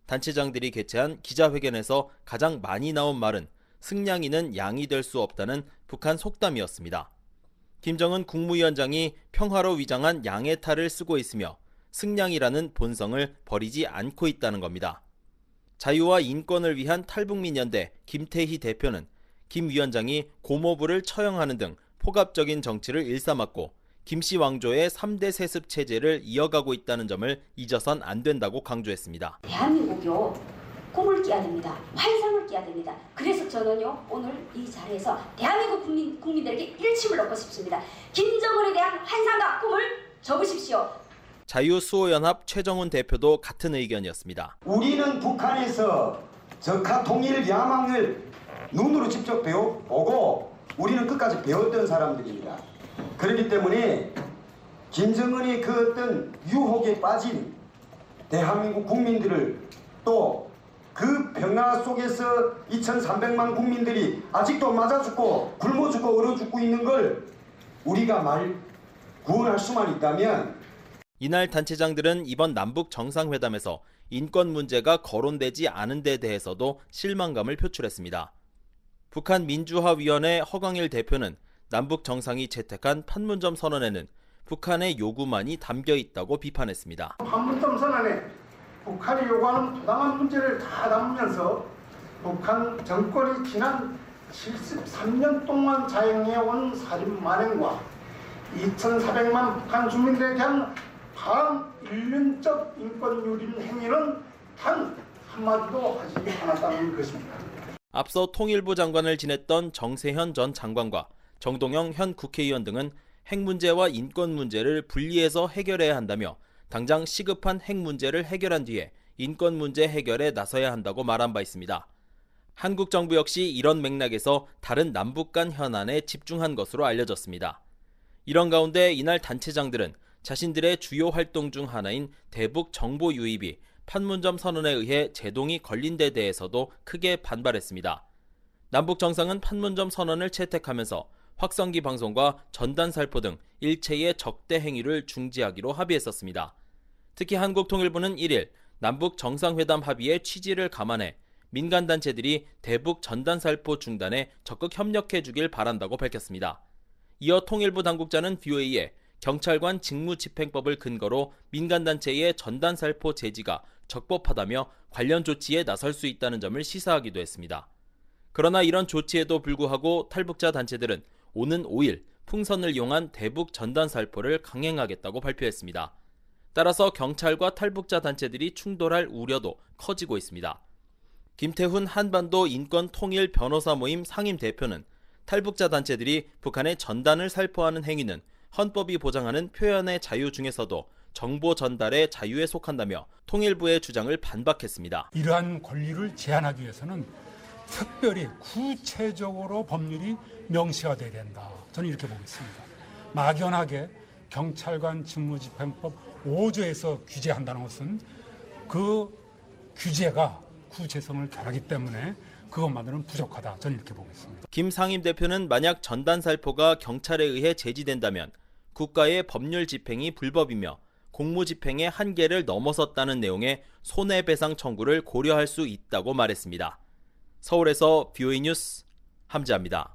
단체장들이 개최한 기자회견에서 가장 많이 나온 말은 승냥이는 양이 될 수 없다는 북한 속담이었습니다. 김정은 국무위원장이 평화로 위장한 양의 탈을 쓰고 있으며 승냥이라는 본성을 버리지 않고 있다는 겁니다. 자유와 인권을 위한 탈북민연대 김태희 대표는 김 위원장이 고모부를 처형하는 등 폭압적인 정치를 일삼았고 김씨 왕조의 3대 세습 체제를 이어가고 있다는 점을 잊어선 안 된다고 강조했습니다. 대한민국요, 꿈을 꿔야 됩니다. 환상을 꿔야 됩니다. 그래서 저는요, 오늘 이 자리에서 대한민국 국민들에게 일침을 얻고 싶습니다. 김정은에 대한 환상과 꿈을 접으십시오. 자유수호연합 최정훈 대표도 같은 의견이었습니다. 우리는 북한에서 적화 통일 야망을 눈으로 직접 배워보고 우리는 끝까지 배웠던 사람들입니다. 그렇기 때문에 김정은이 그 어떤 유혹에 빠진 대한민국 국민들을 또 그 평화 속에서 2,300만 국민들이 아직도 맞아 죽고 굶어 죽고 얼어 죽고 있는 걸 우리가 구원할 수만 있다면 이날 단체장들은 이번 남북 정상회담에서 인권 문제가 거론되지 않은 데 대해서도 실망감을 표출했습니다. 북한 민주화위원회 허광일 대표는 남북 정상이 채택한 판문점 선언에는 북한의 요구만이 담겨 있다고 비판했습니다. 판문점 선언에 북한이 요구하는 부당한 문제를 다 담으면서 북한 정권이 지난 73년 동안 자행해온 살인 만행과 2,400만 북한 주민들에 대한 반인륜적 인권 유린 행위는 단 한마디도 하지 않았다는 것입니다. 앞서 통일부 장관을 지냈던 정세현 전 장관과 정동영 현 국회의원 등은 핵 문제와 인권 문제를 분리해서 해결해야 한다며 당장 시급한 핵 문제를 해결한 뒤에 인권 문제 해결에 나서야 한다고 말한 바 있습니다. 한국 정부 역시 이런 맥락에서 다른 남북 간 현안에 집중한 것으로 알려졌습니다. 이런 가운데 이날 단체장들은 자신들의 주요 활동 중 하나인 대북 정보 유입이 판문점 선언에 의해 제동이 걸린 데 대해서도 크게 반발했습니다. 남북 정상은 판문점 선언을 채택하면서 확성기 방송과 전단 살포 등 일체의 적대 행위를 중지하기로 합의했었습니다. 특히 한국통일부는 1일 남북 정상회담 합의의 취지를 감안해 민간단체들이 대북 전단 살포 중단에 적극 협력해 주길 바란다고 밝혔습니다. 이어 통일부 당국자는 VOA에 경찰관 직무집행법을 근거로 민간단체의 전단 살포 제지가 적법하다며 관련 조치에 나설 수 있다는 점을 시사하기도 했습니다. 그러나 이런 조치에도 불구하고 탈북자 단체들은 오는 5일 풍선을 이용한 대북 전단 살포를 강행하겠다고 발표했습니다. 따라서 경찰과 탈북자 단체들이 충돌할 우려도 커지고 있습니다. 김태훈 한반도 인권 통일 변호사 모임 상임 대표는 탈북자 단체들이 북한의 전단을 살포하는 행위는 헌법이 보장하는 표현의 자유 중에서도 정보 전달의 자유에 속한다며 통일부의 주장을 반박했습니다. 이러한 권리를 제한하기 위해서는 특별히 구체적으로 법률이 명시가 돼야 된다. 저는 이렇게 보겠습니다. 막연하게 경찰관 직무집행법 5조에서 규제한다는 것은 그 규제가 구체성을 결하기 때문에 그것만으로는 부족하다. 저는 이렇게 보겠습니다. 김 상임 대표는 만약 전단 살포가 경찰에 의해 제지된다면 국가의 법률 집행이 불법이며 공무 집행의 한계를 넘어섰다는 내용의 손해배상 청구를 고려할 수 있다고 말했습니다. 서울에서 VOA 뉴스 함지아입니다.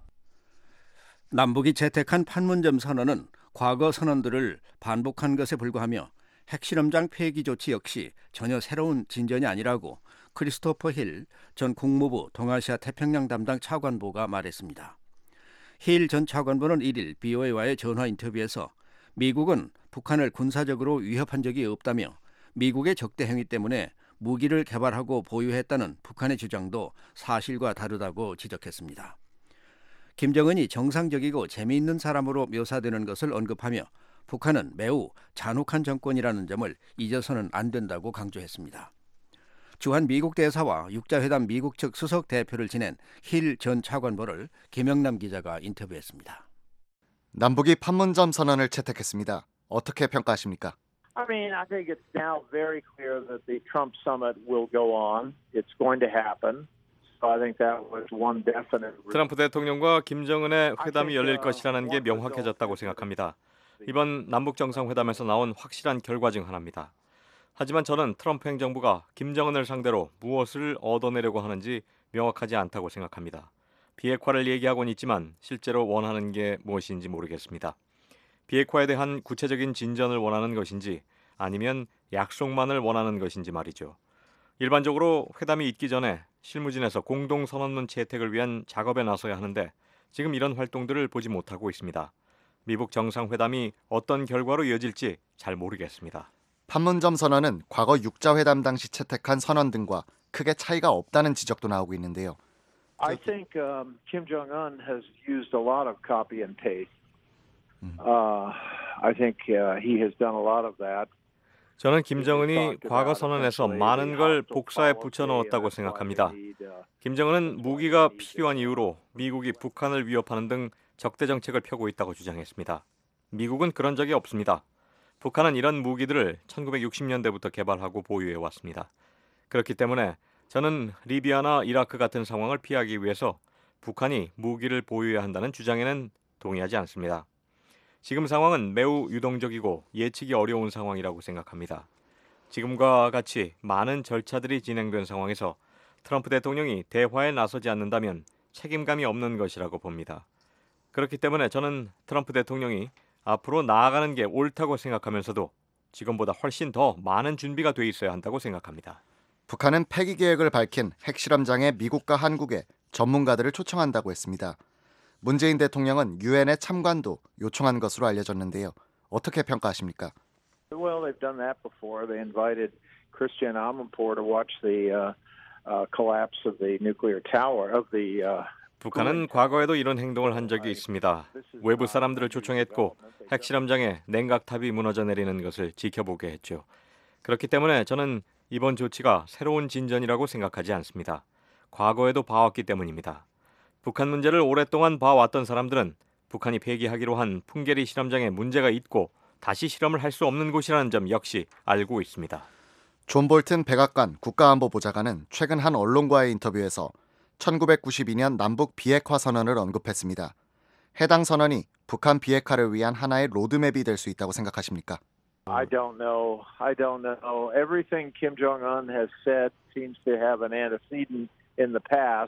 남북이 채택한 판문점 선언은 과거 선언들을 반복한 것에 불과하며 핵실험장 폐기 조치 역시 전혀 새로운 진전이 아니라고 크리스토퍼 힐 전 국무부 동아시아 태평양 담당 차관보가 말했습니다. 힐 전 차관보는 1일 BOA와의 전화 인터뷰에서 미국은 북한을 군사적으로 위협한 적이 없다며 미국의 적대 행위 때문에 무기를 개발하고 보유했다는 북한의 주장도 사실과 다르다고 지적했습니다. 김정은이 정상적이고 재미있는 사람으로 묘사되는 것을 언급하며 북한은 매우 잔혹한 정권이라는 점을 잊어서는 안 된다고 강조했습니다. 주한 미국 대사와 육자회담 미국 측 수석 대표를 지낸 힐 전 차관보를 김영남 기자가 인터뷰했습니다. 남북이 판문점 선언을 채택했습니다. 어떻게 평가하십니까? I mean, I think it's now very clear that the Trump summit will go on. It's going to happen. So I think that was one definite. 트럼프 대통령과 김정은의 회담이 열릴 것이라는 게 명확해졌다고 생각합니다. 이번 남북 정상회담에서 나온 확실한 결과 중 하나입니다. 하지만 저는 트럼프 행정부가 김정은을 상대로 무엇을 얻어내려고 하는지 명확하지 않다고 생각합니다. 비핵화를 얘기하고는 있지만 실제로 원하는 게 무엇인지 모르겠습니다. 비핵화에 대한 구체적인 진전을 원하는 것인지 아니면 약속만을 원하는 것인지 말이죠. 일반적으로 회담이 있기 전에 실무진에서 공동선언문 채택을 위한 작업에 나서야 하는데 지금 이런 활동들을 보지 못하고 있습니다. 미북 정상회담이 어떤 결과로 이어질지 잘 모르겠습니다. 판문점 선언은 과거 육자회담 당시 채택한 선언 등과 크게 차이가 없다는 지적도 나오고 있는데요. I think Kim Jong-un has used a lot of copy and paste. I think he has done a lot of that. 저는 김정은이 과거 선언에서 많은 걸 복사에 붙여넣었다고 생각합니다. 김정은은 무기가 필요한 이유로 미국이 북한을 위협하는 등 적대 정책을 펴고 있다고 주장했습니다. 미국은 그런 적이 없습니다. 북한은 이런 무기들을 1960년대부터 개발하고 보유해 왔습니다. 그렇기 때문에 저는 리비아나 이라크 같은 상황을 피하기 위해서 북한이 무기를 보유해야 한다는 주장에는 동의하지 않습니다. 지금 상황은 매우 유동적이고 예측이 어려운 상황이라고 생각합니다. 지금과 같이 많은 절차들이 진행된 상황에서 트럼프 대통령이 대화에 나서지 않는다면 책임감이 없는 것이라고 봅니다. 그렇기 때문에 저는 트럼프 대통령이 앞으로 나아가는 게 옳다고 생각하면서도 지금보다 훨씬 더 많은 준비가 돼 있어야 한다고 생각합니다. 북한은 폐기 계획을 밝힌 핵실험장에 미국과 한국의 전문가들을 초청한다고 했습니다. 문재인 대통령은 유엔의 참관도 요청한 것으로 알려졌는데요. 어떻게 평가하십니까? Well, they've done that before. They invited Christiane Amanpour to watch the collapse of the nuclear tower of the 북한은 과거에도 이런 행동을 한 적이 있습니다. 외부 사람들을 초청했고 핵실험장에 냉각탑이 무너져 내리는 것을 지켜보게 했죠. 그렇기 때문에 저는 이번 조치가 새로운 진전이라고 생각하지 않습니다. 과거에도 봐왔기 때문입니다. 북한 문제를 오랫동안 봐왔던 사람들은 북한이 폐기하기로 한 풍계리 실험장에 문제가 있고 다시 실험을 할 수 없는 곳이라는 점 역시 알고 있습니다. 존 볼튼 백악관 국가안보보좌관은 최근 한 언론과의 인터뷰에서 1992년 남북 비핵화 선언을 언급했습니다. 해당 선언이 북한 비핵화를 위한 하나의 로드맵이 될 수 있다고 생각하십니까? I don't know. Everything Kim Jong-un has said seems to have an antecedent in the past.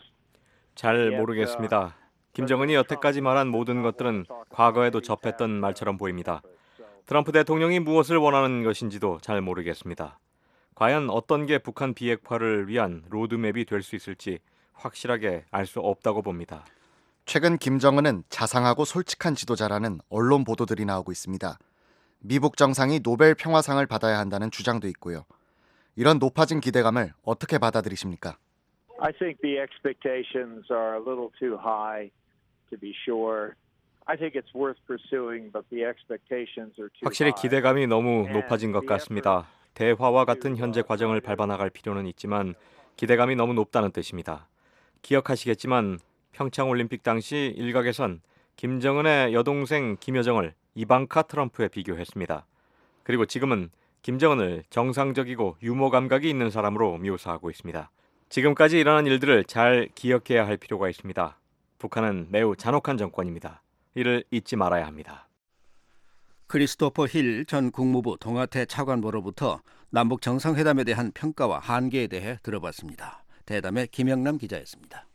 잘 모르겠습니다. 김정은이 여태까지 말한 모든 것들은 과거에도 접했던 말처럼 보입니다. 트럼프 대통령이 무엇을 원하는 것인지도 잘 모르겠습니다. 과연 어떤 게 북한 비핵화를 위한 로드맵이 될 수 있을지 확실하게 알 수 없다고 봅니다. 최근 김정은은 자상하고 솔직한 지도자라는 언론 보도들이 나오고 있습니다. 미북 정상이 노벨 평화상을 받아야 한다는 주장도 있고요. 이런 높아진 기대감을 어떻게 받아들이십니까? I think the expectations are a little too high to be sure. I think it's worth pursuing, but the expectations are too 확실히 high. 기대감이 너무 높아진 것 같습니다. 대화와 같은 현재 과정을 밟아나갈 필요는 있지만 기대감이 너무 높다는 뜻입니다. 기억하시겠지만 평창올림픽 당시 일각에선 김정은의 여동생 김여정을 이방카 트럼프에 비교했습니다. 그리고 지금은 김정은을 정상적이고 유머 감각이 있는 사람으로 묘사하고 있습니다. 지금까지 일어난 일들을 잘 기억해야 할 필요가 있습니다. 북한은 매우 잔혹한 정권입니다. 이를 잊지 말아야 합니다. 크리스토퍼 힐 전 국무부 동아태 차관보로부터 남북 정상회담에 대한 평가와 한계에 대해 들어봤습니다. 대담의 김영남 기자였습니다.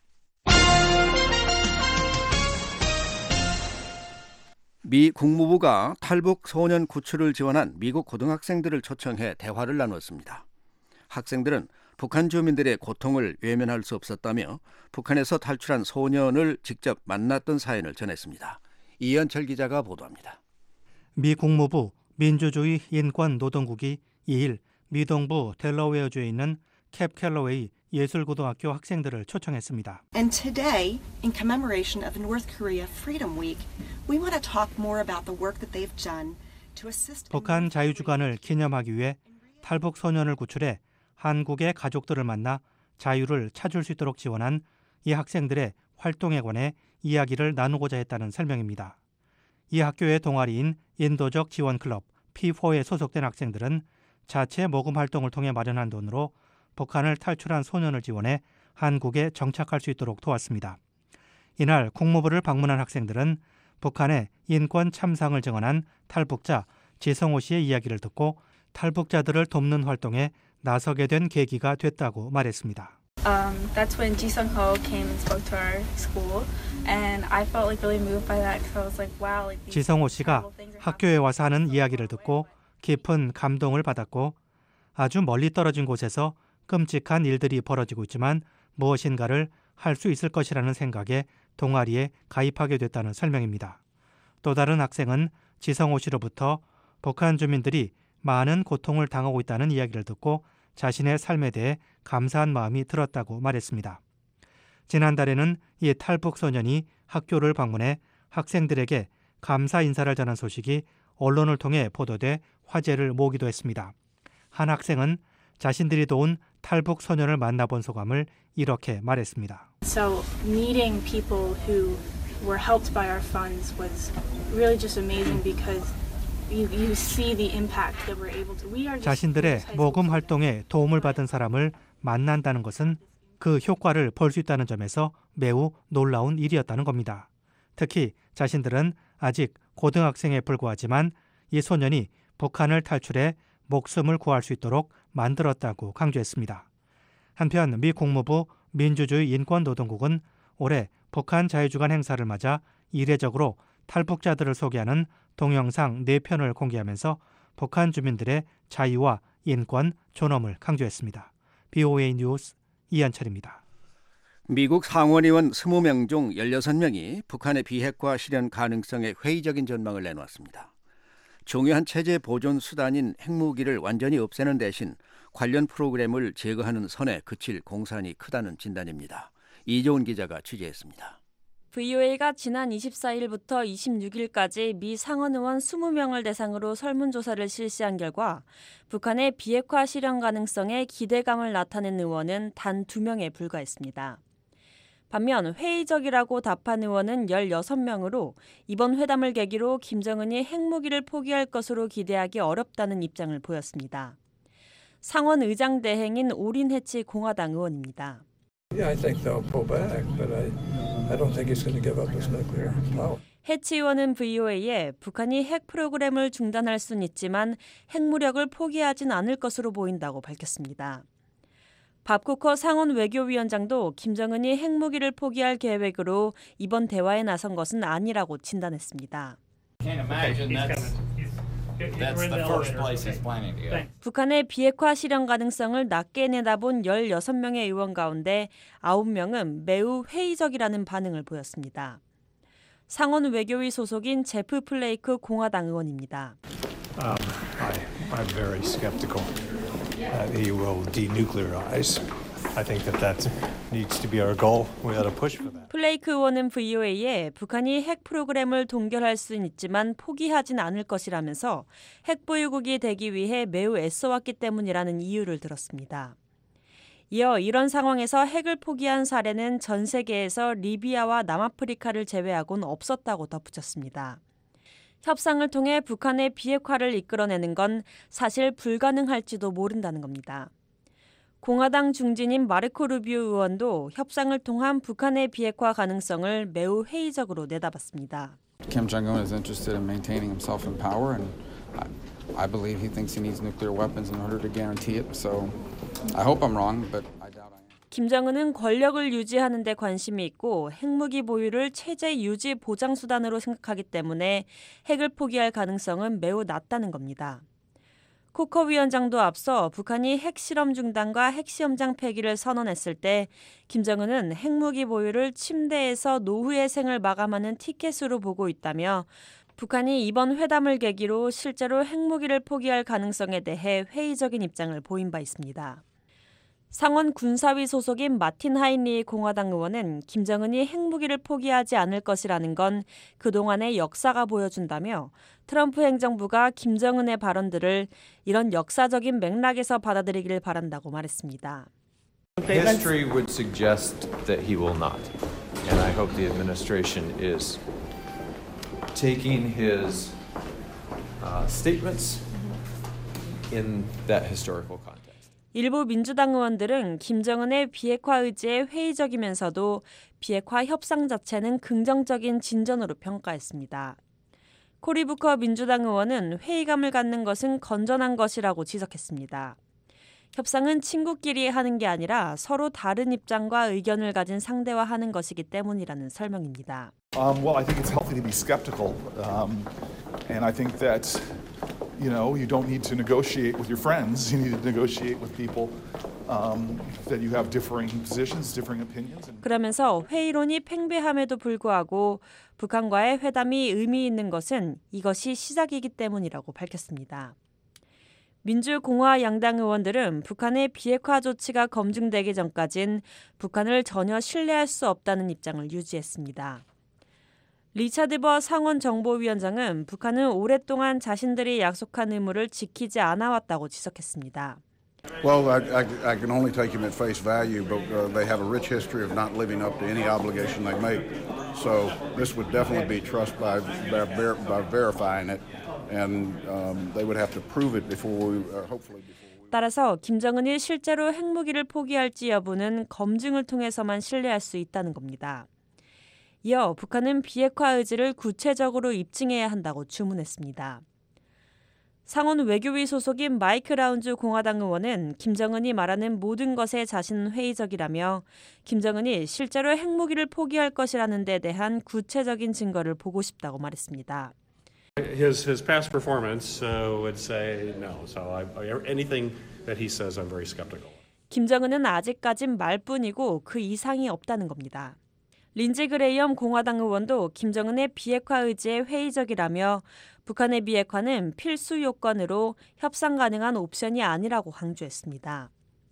미 국무부가 탈북 소년 구출을 지원한 미국 고등학생들을 초청해 대화를 나눴습니다. 학생들은 북한 주민들의 고통을 외면할 수 없었다며 북한에서 탈출한 소년을 직접 만났던 사연을 전했습니다. 이현철 기자가 보도합니다. 미 국무부 민주주의 인권 노동국이 2일 미 동부 델러웨어주에 있는 캡 캘러웨이 예술고등학교 학생들을 초청했습니다. And today, in commemoration of North Korea Freedom Week, we want to talk more about the work that they've done to assist. 북한 자유주간을 기념하기 위해 탈북 소년을 구출해 한국의 가족들을 만나 자유를 찾을 수 있도록 지원한 이 학생들의 활동에 관해 이야기를 나누고자 했다는 설명입니다. 이 학교의 동아리인 인도적 지원 클럽 P4에 소속된 학생들은 자체 모금 활동을 통해 마련한 돈으로 북한을 탈출한 소년을 지원해 한국에 정착할 수 있도록 도왔습니다. 이날 국무부를 방문한 학생들은 북한의 인권 참상을 증언한 탈북자 지성호 씨의 이야기를 듣고 탈북자들을 돕는 활동에 나서게 된 계기가 됐다고 말했습니다. That's when Ji-Sung-ho came and spoke to our school, and I felt like really moved by that because I was like, wow. Like 지성호 씨가 학교에 와서 하는 이야기를 듣고 깊은 감동을 받았고 아주 멀리 떨어진 곳에서 끔찍한 일들이 벌어지고 있지만 무엇인가를 할 수 있을 것이라는 생각에 동아리에 가입하게 됐다는 설명입니다. 또 다른 학생은 지성호 씨로부터 북한 주민들이 많은 고통을 당하고 있다는 이야기를 듣고 자신의 삶에 대해 감사한 마음이 들었다고 말했습니다. 지난달에는 이 탈북 소년이 학교를 방문해 학생들에게 감사 인사를 전한 소식이 언론을 통해 보도돼 화제를 모으기도 했습니다. 한 학생은 자신들이 도운 탈북 소년을 만나본 소감을 이렇게 말했습니다. So meeting people who were helped by our funds was really just amazing because you see the impact that we're able to. We are just 자신들의 모금 활동에 도움을 받은 사람을 만난다는 것은 그 효과를 볼 수 있다는 점에서 매우 놀라운 일이었다는 겁니다. 특히 자신들은 아직 고등학생에 불과하지만 이 소년이 북한을 탈출해 목숨을 구할 수 있도록 만들었다고 강조했습니다. 한편 미 국무부 민주주의 인권노동국은 올해 북한 자유주간 행사를 맞아 이례적으로 탈북자들을 소개하는 동영상 4편을 공개하면서 북한 주민들의 자유와 인권, 존엄을 강조했습니다. BOA 뉴스 이한철입니다. 미국 상원의원 20명 중 16명이 북한의 비핵화 실현 가능성에 회의적인 전망을 내놓았습니다. 중요한 체제 보존 수단인 핵무기를 완전히 없애는 대신 관련 프로그램을 제거하는 선에 그칠 공산이 크다는 진단입니다. 이종훈 기자가 취재했습니다. VOA가 지난 24일부터 26일까지 미 상원의원 20명을 대상으로 설문조사를 실시한 결과 북한의 비핵화 실현 가능성에 기대감을 나타낸 의원은 단 2명에 불과했습니다. 반면 회의적이라고 답한 의원은 16명으로 이번 회담을 계기로 김정은이 핵무기를 포기할 것으로 기대하기 어렵다는 입장을 보였습니다. 상원 의장 대행인 오린 해치 공화당 의원입니다. I think they'll pull back, but I don't think he's going to give up his nuclear power. 해치 의원은 VOA에 북한이 핵 프로그램을 중단할 수는 있지만 핵무력을 포기하진 않을 것으로 보인다고 밝혔습니다. 밥 쿠커 상원 외교위원장도 김정은이 핵무기를 포기할 계획으로 이번 대화에 나선 것은 아니라고 진단했습니다. 북한의 비핵화 실현 가능성을 낮게 내다본 16명의 의원 가운데 9명은 매우 회의적이라는 반응을 보였습니다. 상원 외교위 소속인 제프 플레이크 공화당 의원입니다. I'm very skeptical that he will denuclearize. I think that needs to be our goal. We ought to push for that. 플레이크 의원은 VOA에 북한이 핵 프로그램을 동결할 수는 있지만 포기하진 않을 것이라면서 핵 보유국이 되기 위해 매우 애써왔기 때문이라는 이유를 들었습니다. 이어 이런 상황에서 핵을 포기한 사례는 전 세계에서 리비아와 남아프리카를 제외하고는 없었다고 덧붙였습니다. 협상을 통해 북한의 비핵화를 이끌어내는 건 사실 불가능할지도 모른다는 겁니다. 공화당 중진인 마르코 루비오 의원도 협상을 통한 북한의 비핵화 가능성을 매우 회의적으로 내다봤습니다. Kim Jong-un is interested in maintaining himself in power, and I believe he thinks he needs nuclear weapons in order to guarantee it. So I hope I'm wrong, but I doubt I am. 김정은은 권력을 유지하는 데 관심이 있고 핵무기 보유를 체제 유지 보장 수단으로 생각하기 때문에 핵을 포기할 가능성은 매우 낮다는 겁니다. 쿠커 위원장도 앞서 북한이 핵실험 중단과 핵시험장 폐기를 선언했을 때 김정은은 핵무기 보유를 침대에서 노후의 생을 마감하는 티켓으로 보고 있다며 북한이 이번 회담을 계기로 실제로 핵무기를 포기할 가능성에 대해 회의적인 입장을 보인 바 있습니다. 상원 군사위 소속인 마틴 하인리 공화당 의원은 김정은이 핵무기를 포기하지 않을 것이라는 건 그동안의 역사가 보여준다며 트럼프 행정부가 김정은의 발언들을 이런 역사적인 맥락에서 받아들이길 바란다고 말했습니다. History would suggest that he will not. And I hope the administration is taking his statements in that historical context. 일부 민주당 의원들은 김정은의 비핵화 의지에 회의적이면서도 비핵화 협상 자체는 긍정적인 진전으로 평가했습니다. 코리 부커 민주당 의원은 회의감을 갖는 것은 건전한 것이라고 지적했습니다. 협상은 친구끼리 하는 게 아니라 서로 다른 입장과 의견을 가진 상대와 하는 것이기 때문이라는 설명입니다. Well, I think it's healthy to be skeptical, and I think that you don't need to negotiate with your friends. You need to negotiate with people that you have differing positions, differing opinions. 그러면서 회의론이 팽배함에도 불구하고 북한과의 회담이 의미 있는 것은 이것이 시작이기 때문이라고 밝혔습니다. 민주공화 양당 의원들은 북한의 비핵화 조치가 검증되기 전까진 북한을 전혀 신뢰할 수 없다는 입장을 유지했습니다. 리차드 버 상원정보위원장은 북한은 오랫동안 자신들이 약속한 의무를 지키지 않아왔다고 지적했습니다. Well, I can only take him at face value, but they have a rich history of not living up to any obligation they make. So this would definitely be trust by verifying it, and they would have to prove it before we, hopefully. 따라서 김정은이 실제로 핵무기를 포기할지 여부는 검증을 통해서만 신뢰할 수 있다는 겁니다. 이어 북한은 비핵화 의지를 구체적으로 입증해야 한다고 주문했습니다. 상원 외교위 소속인 마이크 라운즈 공화당 의원은 김정은이 말하는 모든 것에 자신은 회의적이라며 김정은이 실제로 핵무기를 포기할 것이라는 데 대한 구체적인 증거를 보고 싶다고 말했습니다. His past performance would say no. So anything that he says, I'm very skeptical. 김정은은 아직까진 말뿐이고 그 이상이 없다는 겁니다. 린지 그레이엄 공화당 의원도 김정은의 비핵화 의지에 회의적이라며 북한의 비핵화는 필수 요건으로 협상 가능한 옵션이 아니라고 강조했습니다.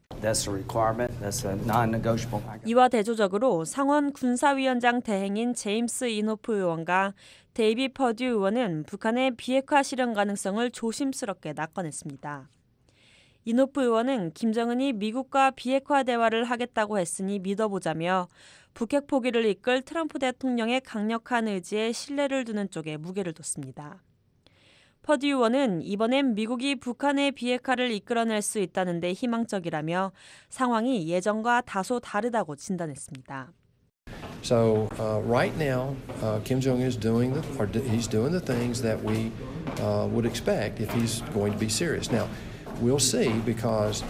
이와 대조적으로 상원 군사위원장 대행인 제임스 인호프 의원과 데이비 퍼듀 의원은 북한의 비핵화 실현 가능성을 조심스럽게 낙관했습니다. 인호프 의원은 김정은이 미국과 비핵화 대화를 하겠다고 했으니 믿어보자며 북핵 포기를 이끌 트럼프 대통령의 강력한 의지에 신뢰를 두는 쪽에 무게를 뒀습니다. 퍼듀 의원은 이번엔 미국이 북한의 비핵화를 이끌어낼 수 있다는 데 희망적이라며 상황이 예전과 다소 다르다고 진단했습니다. So right now, Kim Jong-un is doing the things that we would expect if he's going to be serious. Now, we'll see because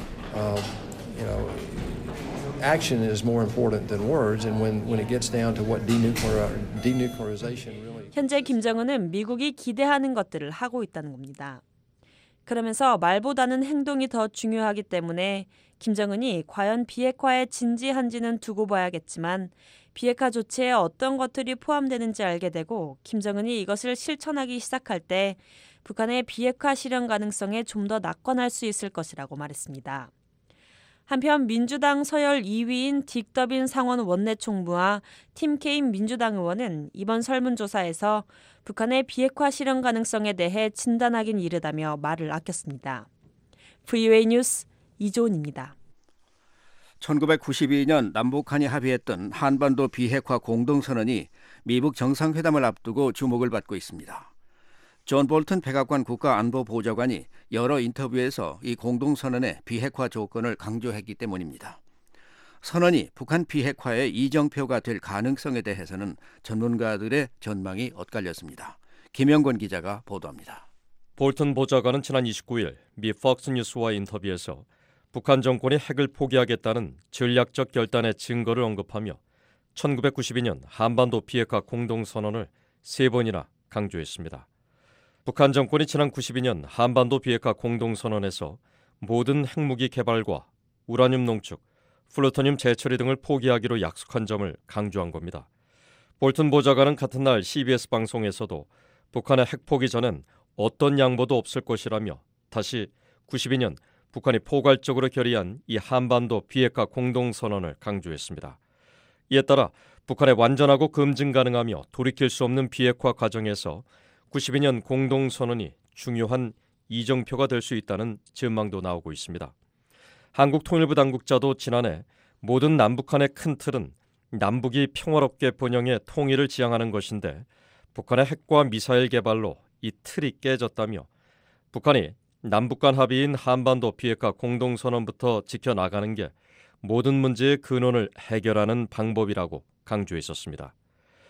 action is more important than words, and when it gets down to what denuclearization really. 현재 김정은은 미국이 기대하는 것들을 하고 있다는 겁니다. 그러면서 말보다는 행동이 더 중요하기 때문에 김정은이 과연 비핵화에 진지한지는 두고 봐야겠지만 비핵화 조치에 어떤 것들이 포함되는지 알게 되고 김정은이 이것을 실천하기 시작할 때 북한의 비핵화 실현 가능성에 좀 더 낙관할 수 있을 것이라고 말했습니다. 한편 민주당 서열 2위인 딕 더빈 상원 원내총무와 팀 케인 민주당 의원은 이번 설문조사에서 북한의 비핵화 실현 가능성에 대해 진단하긴 이르다며 말을 아꼈습니다. VOA 뉴스 이조은입니다. 1992년 남북한이 합의했던 한반도 비핵화 공동선언이 미북 정상회담을 앞두고 주목을 받고 있습니다. 존 볼튼 백악관 국가안보보좌관이 여러 인터뷰에서 이 공동선언의 비핵화 조건을 강조했기 때문입니다. 선언이 북한 비핵화의 이정표가 될 가능성에 대해서는 전문가들의 전망이 엇갈렸습니다. 김영권 기자가 보도합니다. 볼튼 보좌관은 지난 29일 미 폭스뉴스와 인터뷰에서 북한 정권이 핵을 포기하겠다는 전략적 결단의 증거를 언급하며 1992년 한반도 비핵화 공동선언을 3번이나 강조했습니다. 북한 정권이 지난 92년 한반도 비핵화 공동선언에서 모든 핵무기 개발과 우라늄 농축, 플루토늄 재처리 등을 포기하기로 약속한 점을 강조한 겁니다. 볼튼 보좌관은 같은 날 CBS 방송에서도 북한의 핵 포기 전엔 어떤 양보도 없을 것이라며 다시 92년 북한이 포괄적으로 결의한 이 한반도 비핵화 공동선언을 강조했습니다. 이에 따라 북한의 완전하고 검증 가능하며 돌이킬 수 없는 비핵화 과정에서 92년 공동선언이 중요한 이정표가 될 수 있다는 전망도 나오고 있습니다. 한국통일부 당국자도 지난해 모든 남북한의 큰 틀은 남북이 평화롭게 번영해 통일을 지향하는 것인데 북한의 핵과 미사일 개발로 이 틀이 깨졌다며 북한이 남북 간 합의인 한반도 비핵화 공동선언부터 지켜나가는 게 모든 문제의 근원을 해결하는 방법이라고 강조했었습니다.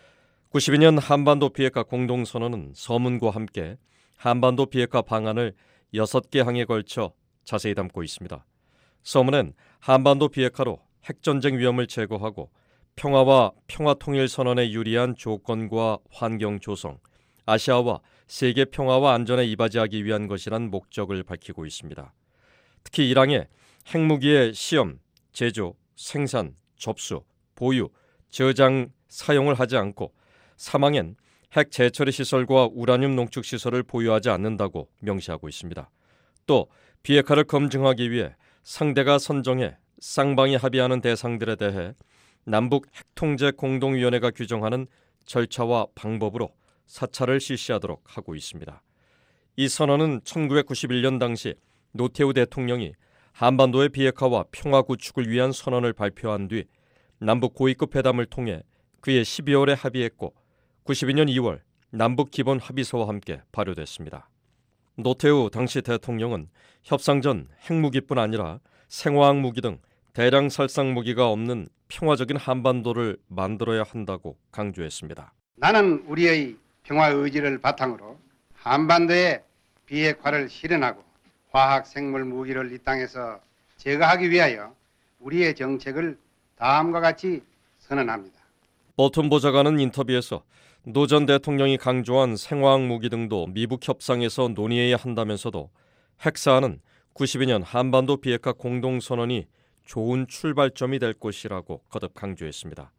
92년 한반도 비핵화 공동선언은 서문과 함께 한반도 비핵화 방안을 6개 항에 걸쳐 자세히 담고 있습니다. 서문엔 한반도 비핵화로 핵전쟁 위험을 제거하고 평화와 평화통일선언에 유리한 조건과 환경 조성, 아시아와 세계 평화와 안전에 이바지하기 위한 것이란 목적을 밝히고 있습니다. 특히 1항에 핵무기의 시험, 제조, 생산, 접수, 보유, 저장, 사용을 하지 않고 3항엔 핵 재처리 시설과 우라늄 농축 시설을 보유하지 않는다고 명시하고 있습니다. 또 비핵화를 검증하기 위해 상대가 선정해 쌍방이 합의하는 대상들에 대해 남북 핵통제 공동위원회가 규정하는 절차와 방법으로 사찰을 실시하도록 하고 있습니다. 이 선언은 1991년 당시 노태우 대통령이 한반도의 비핵화와 평화 구축을 위한 선언을 발표한 뒤 남북 고위급 회담을 통해 그해 12월에 합의했고 92년 2월 남북 기본 합의서와 함께 발효됐습니다. 노태우 당시 대통령은 협상 전 핵무기뿐 아니라 생화학 무기 등 대량 살상 무기가 없는 평화적인 한반도를 만들어야 한다고 강조했습니다. 나는 우리의 평화 의지를 바탕으로 한반도의 비핵화를 실현하고 화학 생물 무기를 이 땅에서 제거하기 위하여 우리의 정책을 다음과 같이 선언합니다. 볼튼 보좌관은 인터뷰에서 노 전 대통령이 강조한 생화학 무기 등도 미북 협상에서 논의해야 한다면서도 핵사안은 92년 한반도 비핵화 공동선언이 좋은 출발점이 될 것이라고 거듭 강조했습니다.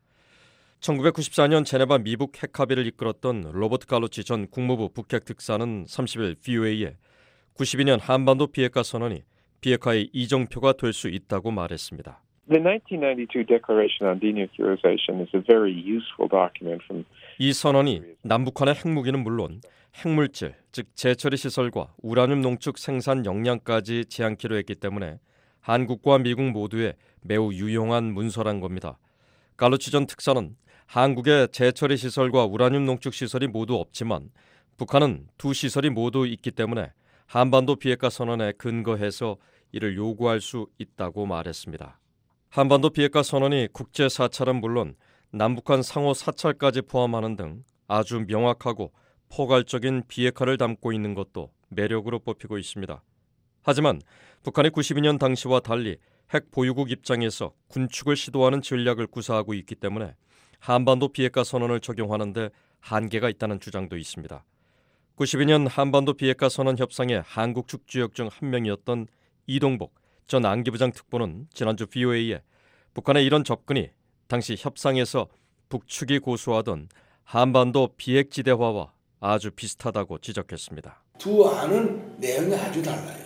1994년 제네바 미북 핵합의를 이끌었던 로버트 갈루치 전 국무부 북핵 특사는 30일 VOA에 92년 한반도 비핵화 선언이 비핵화의 이정표가 될 수 있다고 말했습니다. The 1992 Declaration on Denuclearization is a very useful document from 이 선언이 남북한의 핵무기는 물론 핵물질, 즉 재처리 시설과 우라늄 농축 생산 역량까지 제한키로 했기 때문에 한국과 미국 모두에 매우 유용한 문서란 겁니다. 갈루치 전 특사는 한국의 재처리 시설과 우라늄 농축 시설이 모두 없지만 북한은 두 시설이 모두 있기 때문에 한반도 비핵화 선언에 근거해서 이를 요구할 수 있다고 말했습니다. 한반도 비핵화 선언이 국제 사찰은 물론 남북한 상호 사찰까지 포함하는 등 아주 명확하고 포괄적인 비핵화를 담고 있는 것도 매력으로 뽑히고 있습니다. 하지만 북한이 92년 당시와 달리 핵 보유국 입장에서 군축을 시도하는 전략을 구사하고 있기 때문에 한반도 비핵화 선언을 적용하는 데 한계가 있다는 주장도 있습니다. 92년 한반도 비핵화 선언 협상의 한국 측 주역 중 한 명이었던 이동복 전 안기부장 특보는 지난주 VOA에 북한의 이런 접근이 당시 협상에서 북측이 고수하던 한반도 비핵지대화와 아주 비슷하다고 지적했습니다. 두 안은 내용이 아주 달라요.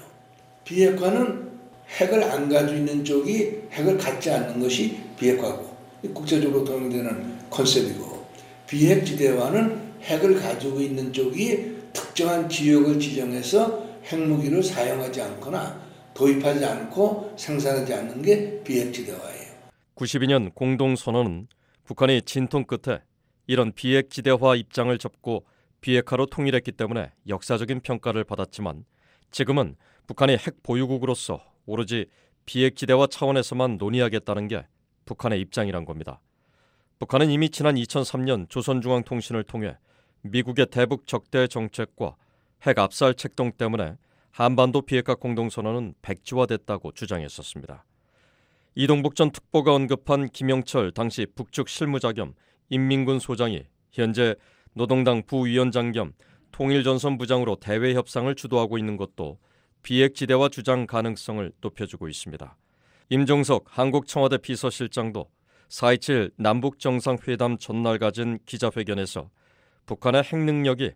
비핵화는 핵을 안 가지고 있는 쪽이 핵을 갖지 않는 것이 비핵화고 국제적으로 통용되는 컨셉이고, 비핵지대화는 핵을 가지고 있는 쪽이 특정한 지역을 지정해서 핵무기를 사용하지 않거나 도입하지 않고 생산하지 않는 게 비핵지대화예요. 92년 공동선언은 북한이 진통 끝에 이런 비핵지대화 입장을 접고 비핵화로 통일했기 때문에 역사적인 평가를 받았지만 지금은 북한이 핵 보유국으로서 오로지 비핵지대화 차원에서만 논의하겠다는 게 북한의 입장이란 겁니다. 북한은 이미 지난 2003년 조선중앙통신을 통해 미국의 대북 적대 정책과 핵 압살 책동 때문에 한반도 비핵화 공동선언은 백지화됐다고 주장했었습니다. 이동복 전 특보가 언급한 김영철 당시 북측 실무자 겸 인민군 소장이 현재 노동당 부위원장 겸 통일전선 부장으로 대외 협상을 주도하고 있는 것도 비핵지대화 주장 가능성을 높여주고 있습니다. 임종석 한국 청와대 비서실장도 4.27 남북정상회담 전날 가진 기자회견에서 북한의 핵 능력이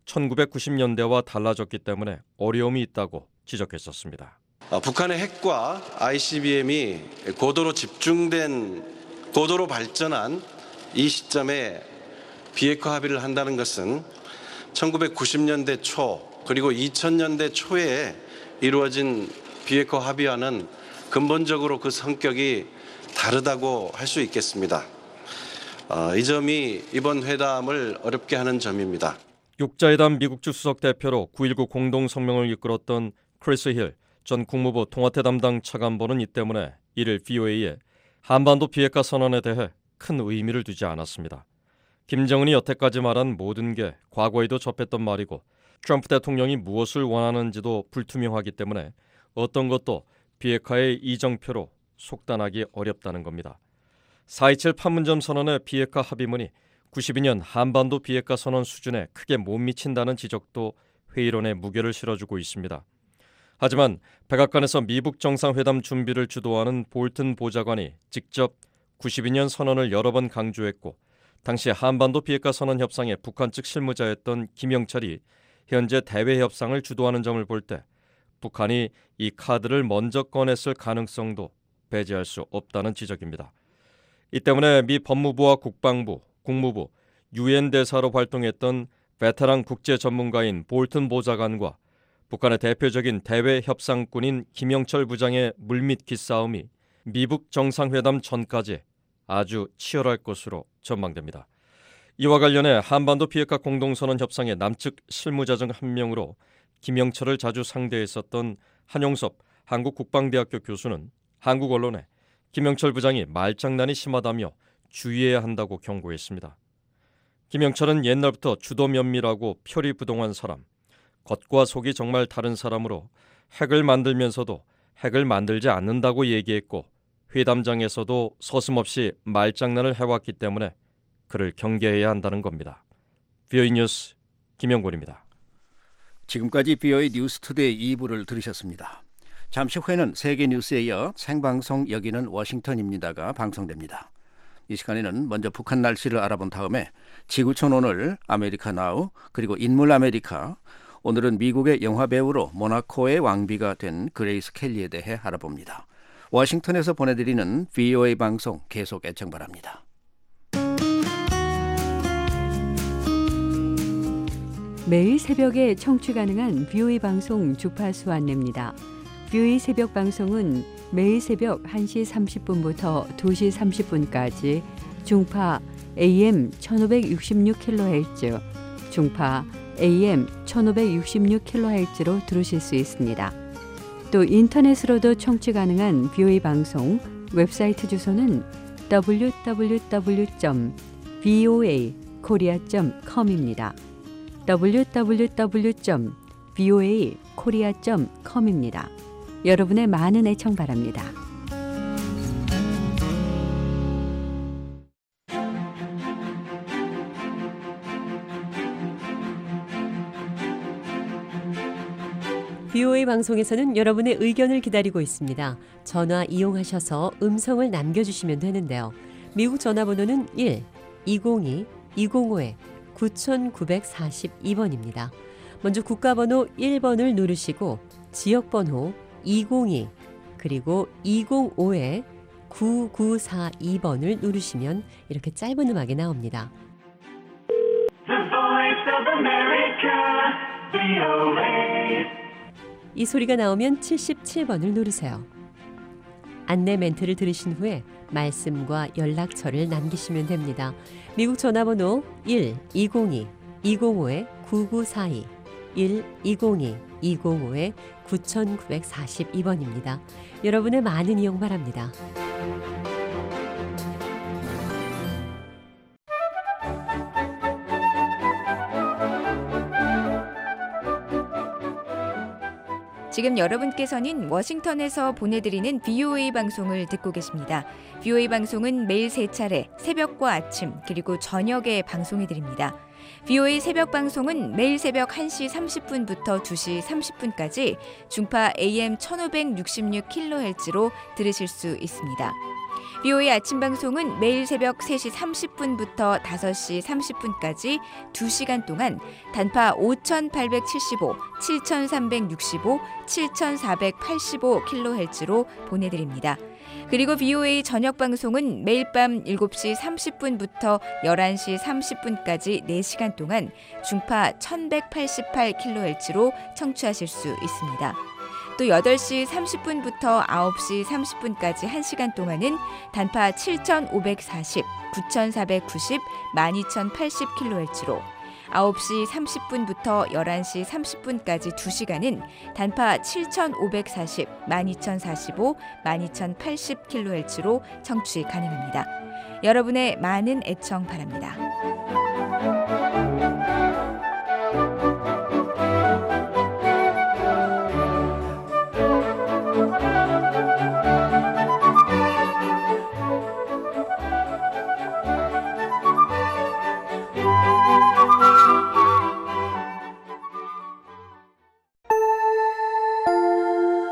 1990년대와 달라졌기 때문에 어려움이 있다고 지적했었습니다. 북한의 핵과 ICBM이 고도로 발전한 이 시점에 비핵화 합의를 한다는 것은 1990년대 초 그리고 2000년대 초에 이루어진 비핵화 합의와는 근본적으로 그 성격이 다르다고 할 수 있겠습니다. 이 점이 이번 회담을 어렵게 하는 점입니다. 육자회담 미국주 수석 대표로 9.19 공동성명을 이끌었던 크리스 힐 전 국무부 통화태 담당 차관보는 이 때문에 이를 VOA에 한반도 비핵화 선언에 대해 큰 의미를 두지 않았습니다. 김정은이 여태까지 말한 모든 게 과거에도 접했던 말이고 트럼프 대통령이 무엇을 원하는지도 불투명하기 때문에 어떤 것도 비핵화의 이정표로 속단하기 어렵다는 겁니다. 4.27 판문점 선언의 비핵화 합의문이 92년 한반도 비핵화 선언 수준에 크게 못 미친다는 지적도 회의론에 무게를 실어주고 있습니다. 하지만 백악관에서 미북 정상회담 준비를 주도하는 볼튼 보좌관이 직접 92년 선언을 여러 번 강조했고 당시 한반도 비핵화 선언 협상의 북한 측 실무자였던 김영철이 현재 대외 협상을 주도하는 점을 볼 때 북한이 이 카드를 먼저 꺼냈을 가능성도 배제할 수 없다는 지적입니다. 이 때문에 미 법무부와 국방부, 국무부, 유엔 대사로 활동했던 베테랑 국제 전문가인 볼튼 보좌관과 북한의 대표적인 대외 협상꾼인 김영철 부장의 물밑 기싸움이 미북 정상회담 전까지 아주 치열할 것으로 전망됩니다. 이와 관련해 한반도 비핵화 공동선언 협상의 남측 실무자 중 한 명으로 김영철을 자주 상대했었던 한용섭 한국국방대학교 교수는 한국 언론에 김영철 부장이 말장난이 심하다며 주의해야 한다고 경고했습니다. 김영철은 옛날부터 주도 면밀하고 표리부동한 사람, 겉과 속이 정말 다른 사람으로 핵을 만들면서도 핵을 만들지 않는다고 얘기했고 회담장에서도 서슴없이 말장난을 해왔기 때문에 그를 경계해야 한다는 겁니다. VOA 뉴스 김영곤입니다. 지금까지 VOA 뉴스투데이 2부를 들으셨습니다. 잠시 후에는 세계 뉴스에 이어 생방송 여기는 워싱턴입니다가 방송됩니다. 이 시간에는 먼저 북한 날씨를 알아본 다음에 지구촌 오늘, 아메리카 나우, 그리고 인물 아메리카, 오늘은 미국의 영화배우로 모나코의 왕비가 된 그레이스 켈리에 대해 알아봅니다. 워싱턴에서 보내드리는 VOA 방송 계속 애청 바랍니다. 매일 새벽에 청취 가능한 VOA 방송 주파수 안내입니다. VOA 새벽 방송은 매일 새벽 1시 30분부터 2시 30분까지 중파 AM 1566kHz, 중파 AM 1566kHz로 들으실 수 있습니다. 또 인터넷으로도 청취 가능한 VOA 방송 웹사이트 주소는 www.voakorea.com입니다. www.voakorea.com입니다. 여러분의 많은 애청 바랍니다. VOA 방송에서는 여러분의 의견을 기다리고 있습니다. 전화 이용하셔서 음성을 남겨주시면 되는데요. 미국 전화번호는 1-202-205-9942번입니다. 먼저 국가번호 1번을 누르시고 지역번호 202 그리고 205-9942번을 누르시면 이렇게 짧은 음악이 나옵니다. The Voice of America, VOA. 이 소리가 나오면 77번을 누르세요. 안내 멘트를 들으신 후에 말씀과 연락처를 남기시면 됩니다. 미국 전화번호 1-202-205-9942 1-202-205-9942번입니다. 여러분의 많은 이용 바랍니다. 지금 여러분께서는 워싱턴에서 보내드리는 VOA 방송을 듣고 계십니다. VOA 방송은 매일 3차례 새벽과 아침 그리고 저녁에 방송해드립니다. VOA 새벽 방송은 매일 새벽 1시 30분부터 2시 30분까지 중파 AM 1566kHz로 들으실 수 있습니다. VOA 아침 방송은 매일 새벽 3시 30분부터 5시 30분까지 2시간 동안 단파 5875, 7365, 7485kHz로 보내드립니다. 그리고 VOA 저녁 방송은 매일 밤 7시 30분부터 11시 30분까지 4시간 동안 중파 1188kHz로 청취하실 수 있습니다. 또 8시 30분부터 9시 30분까지 1시간 동안은 단파 7540, 9490, 12080kHz로 9시 30분부터 11시 30분까지 2시간은 단파 7,540, 12,045, 12,080kHz로 청취 가능합니다. 여러분의 많은 애청 바랍니다.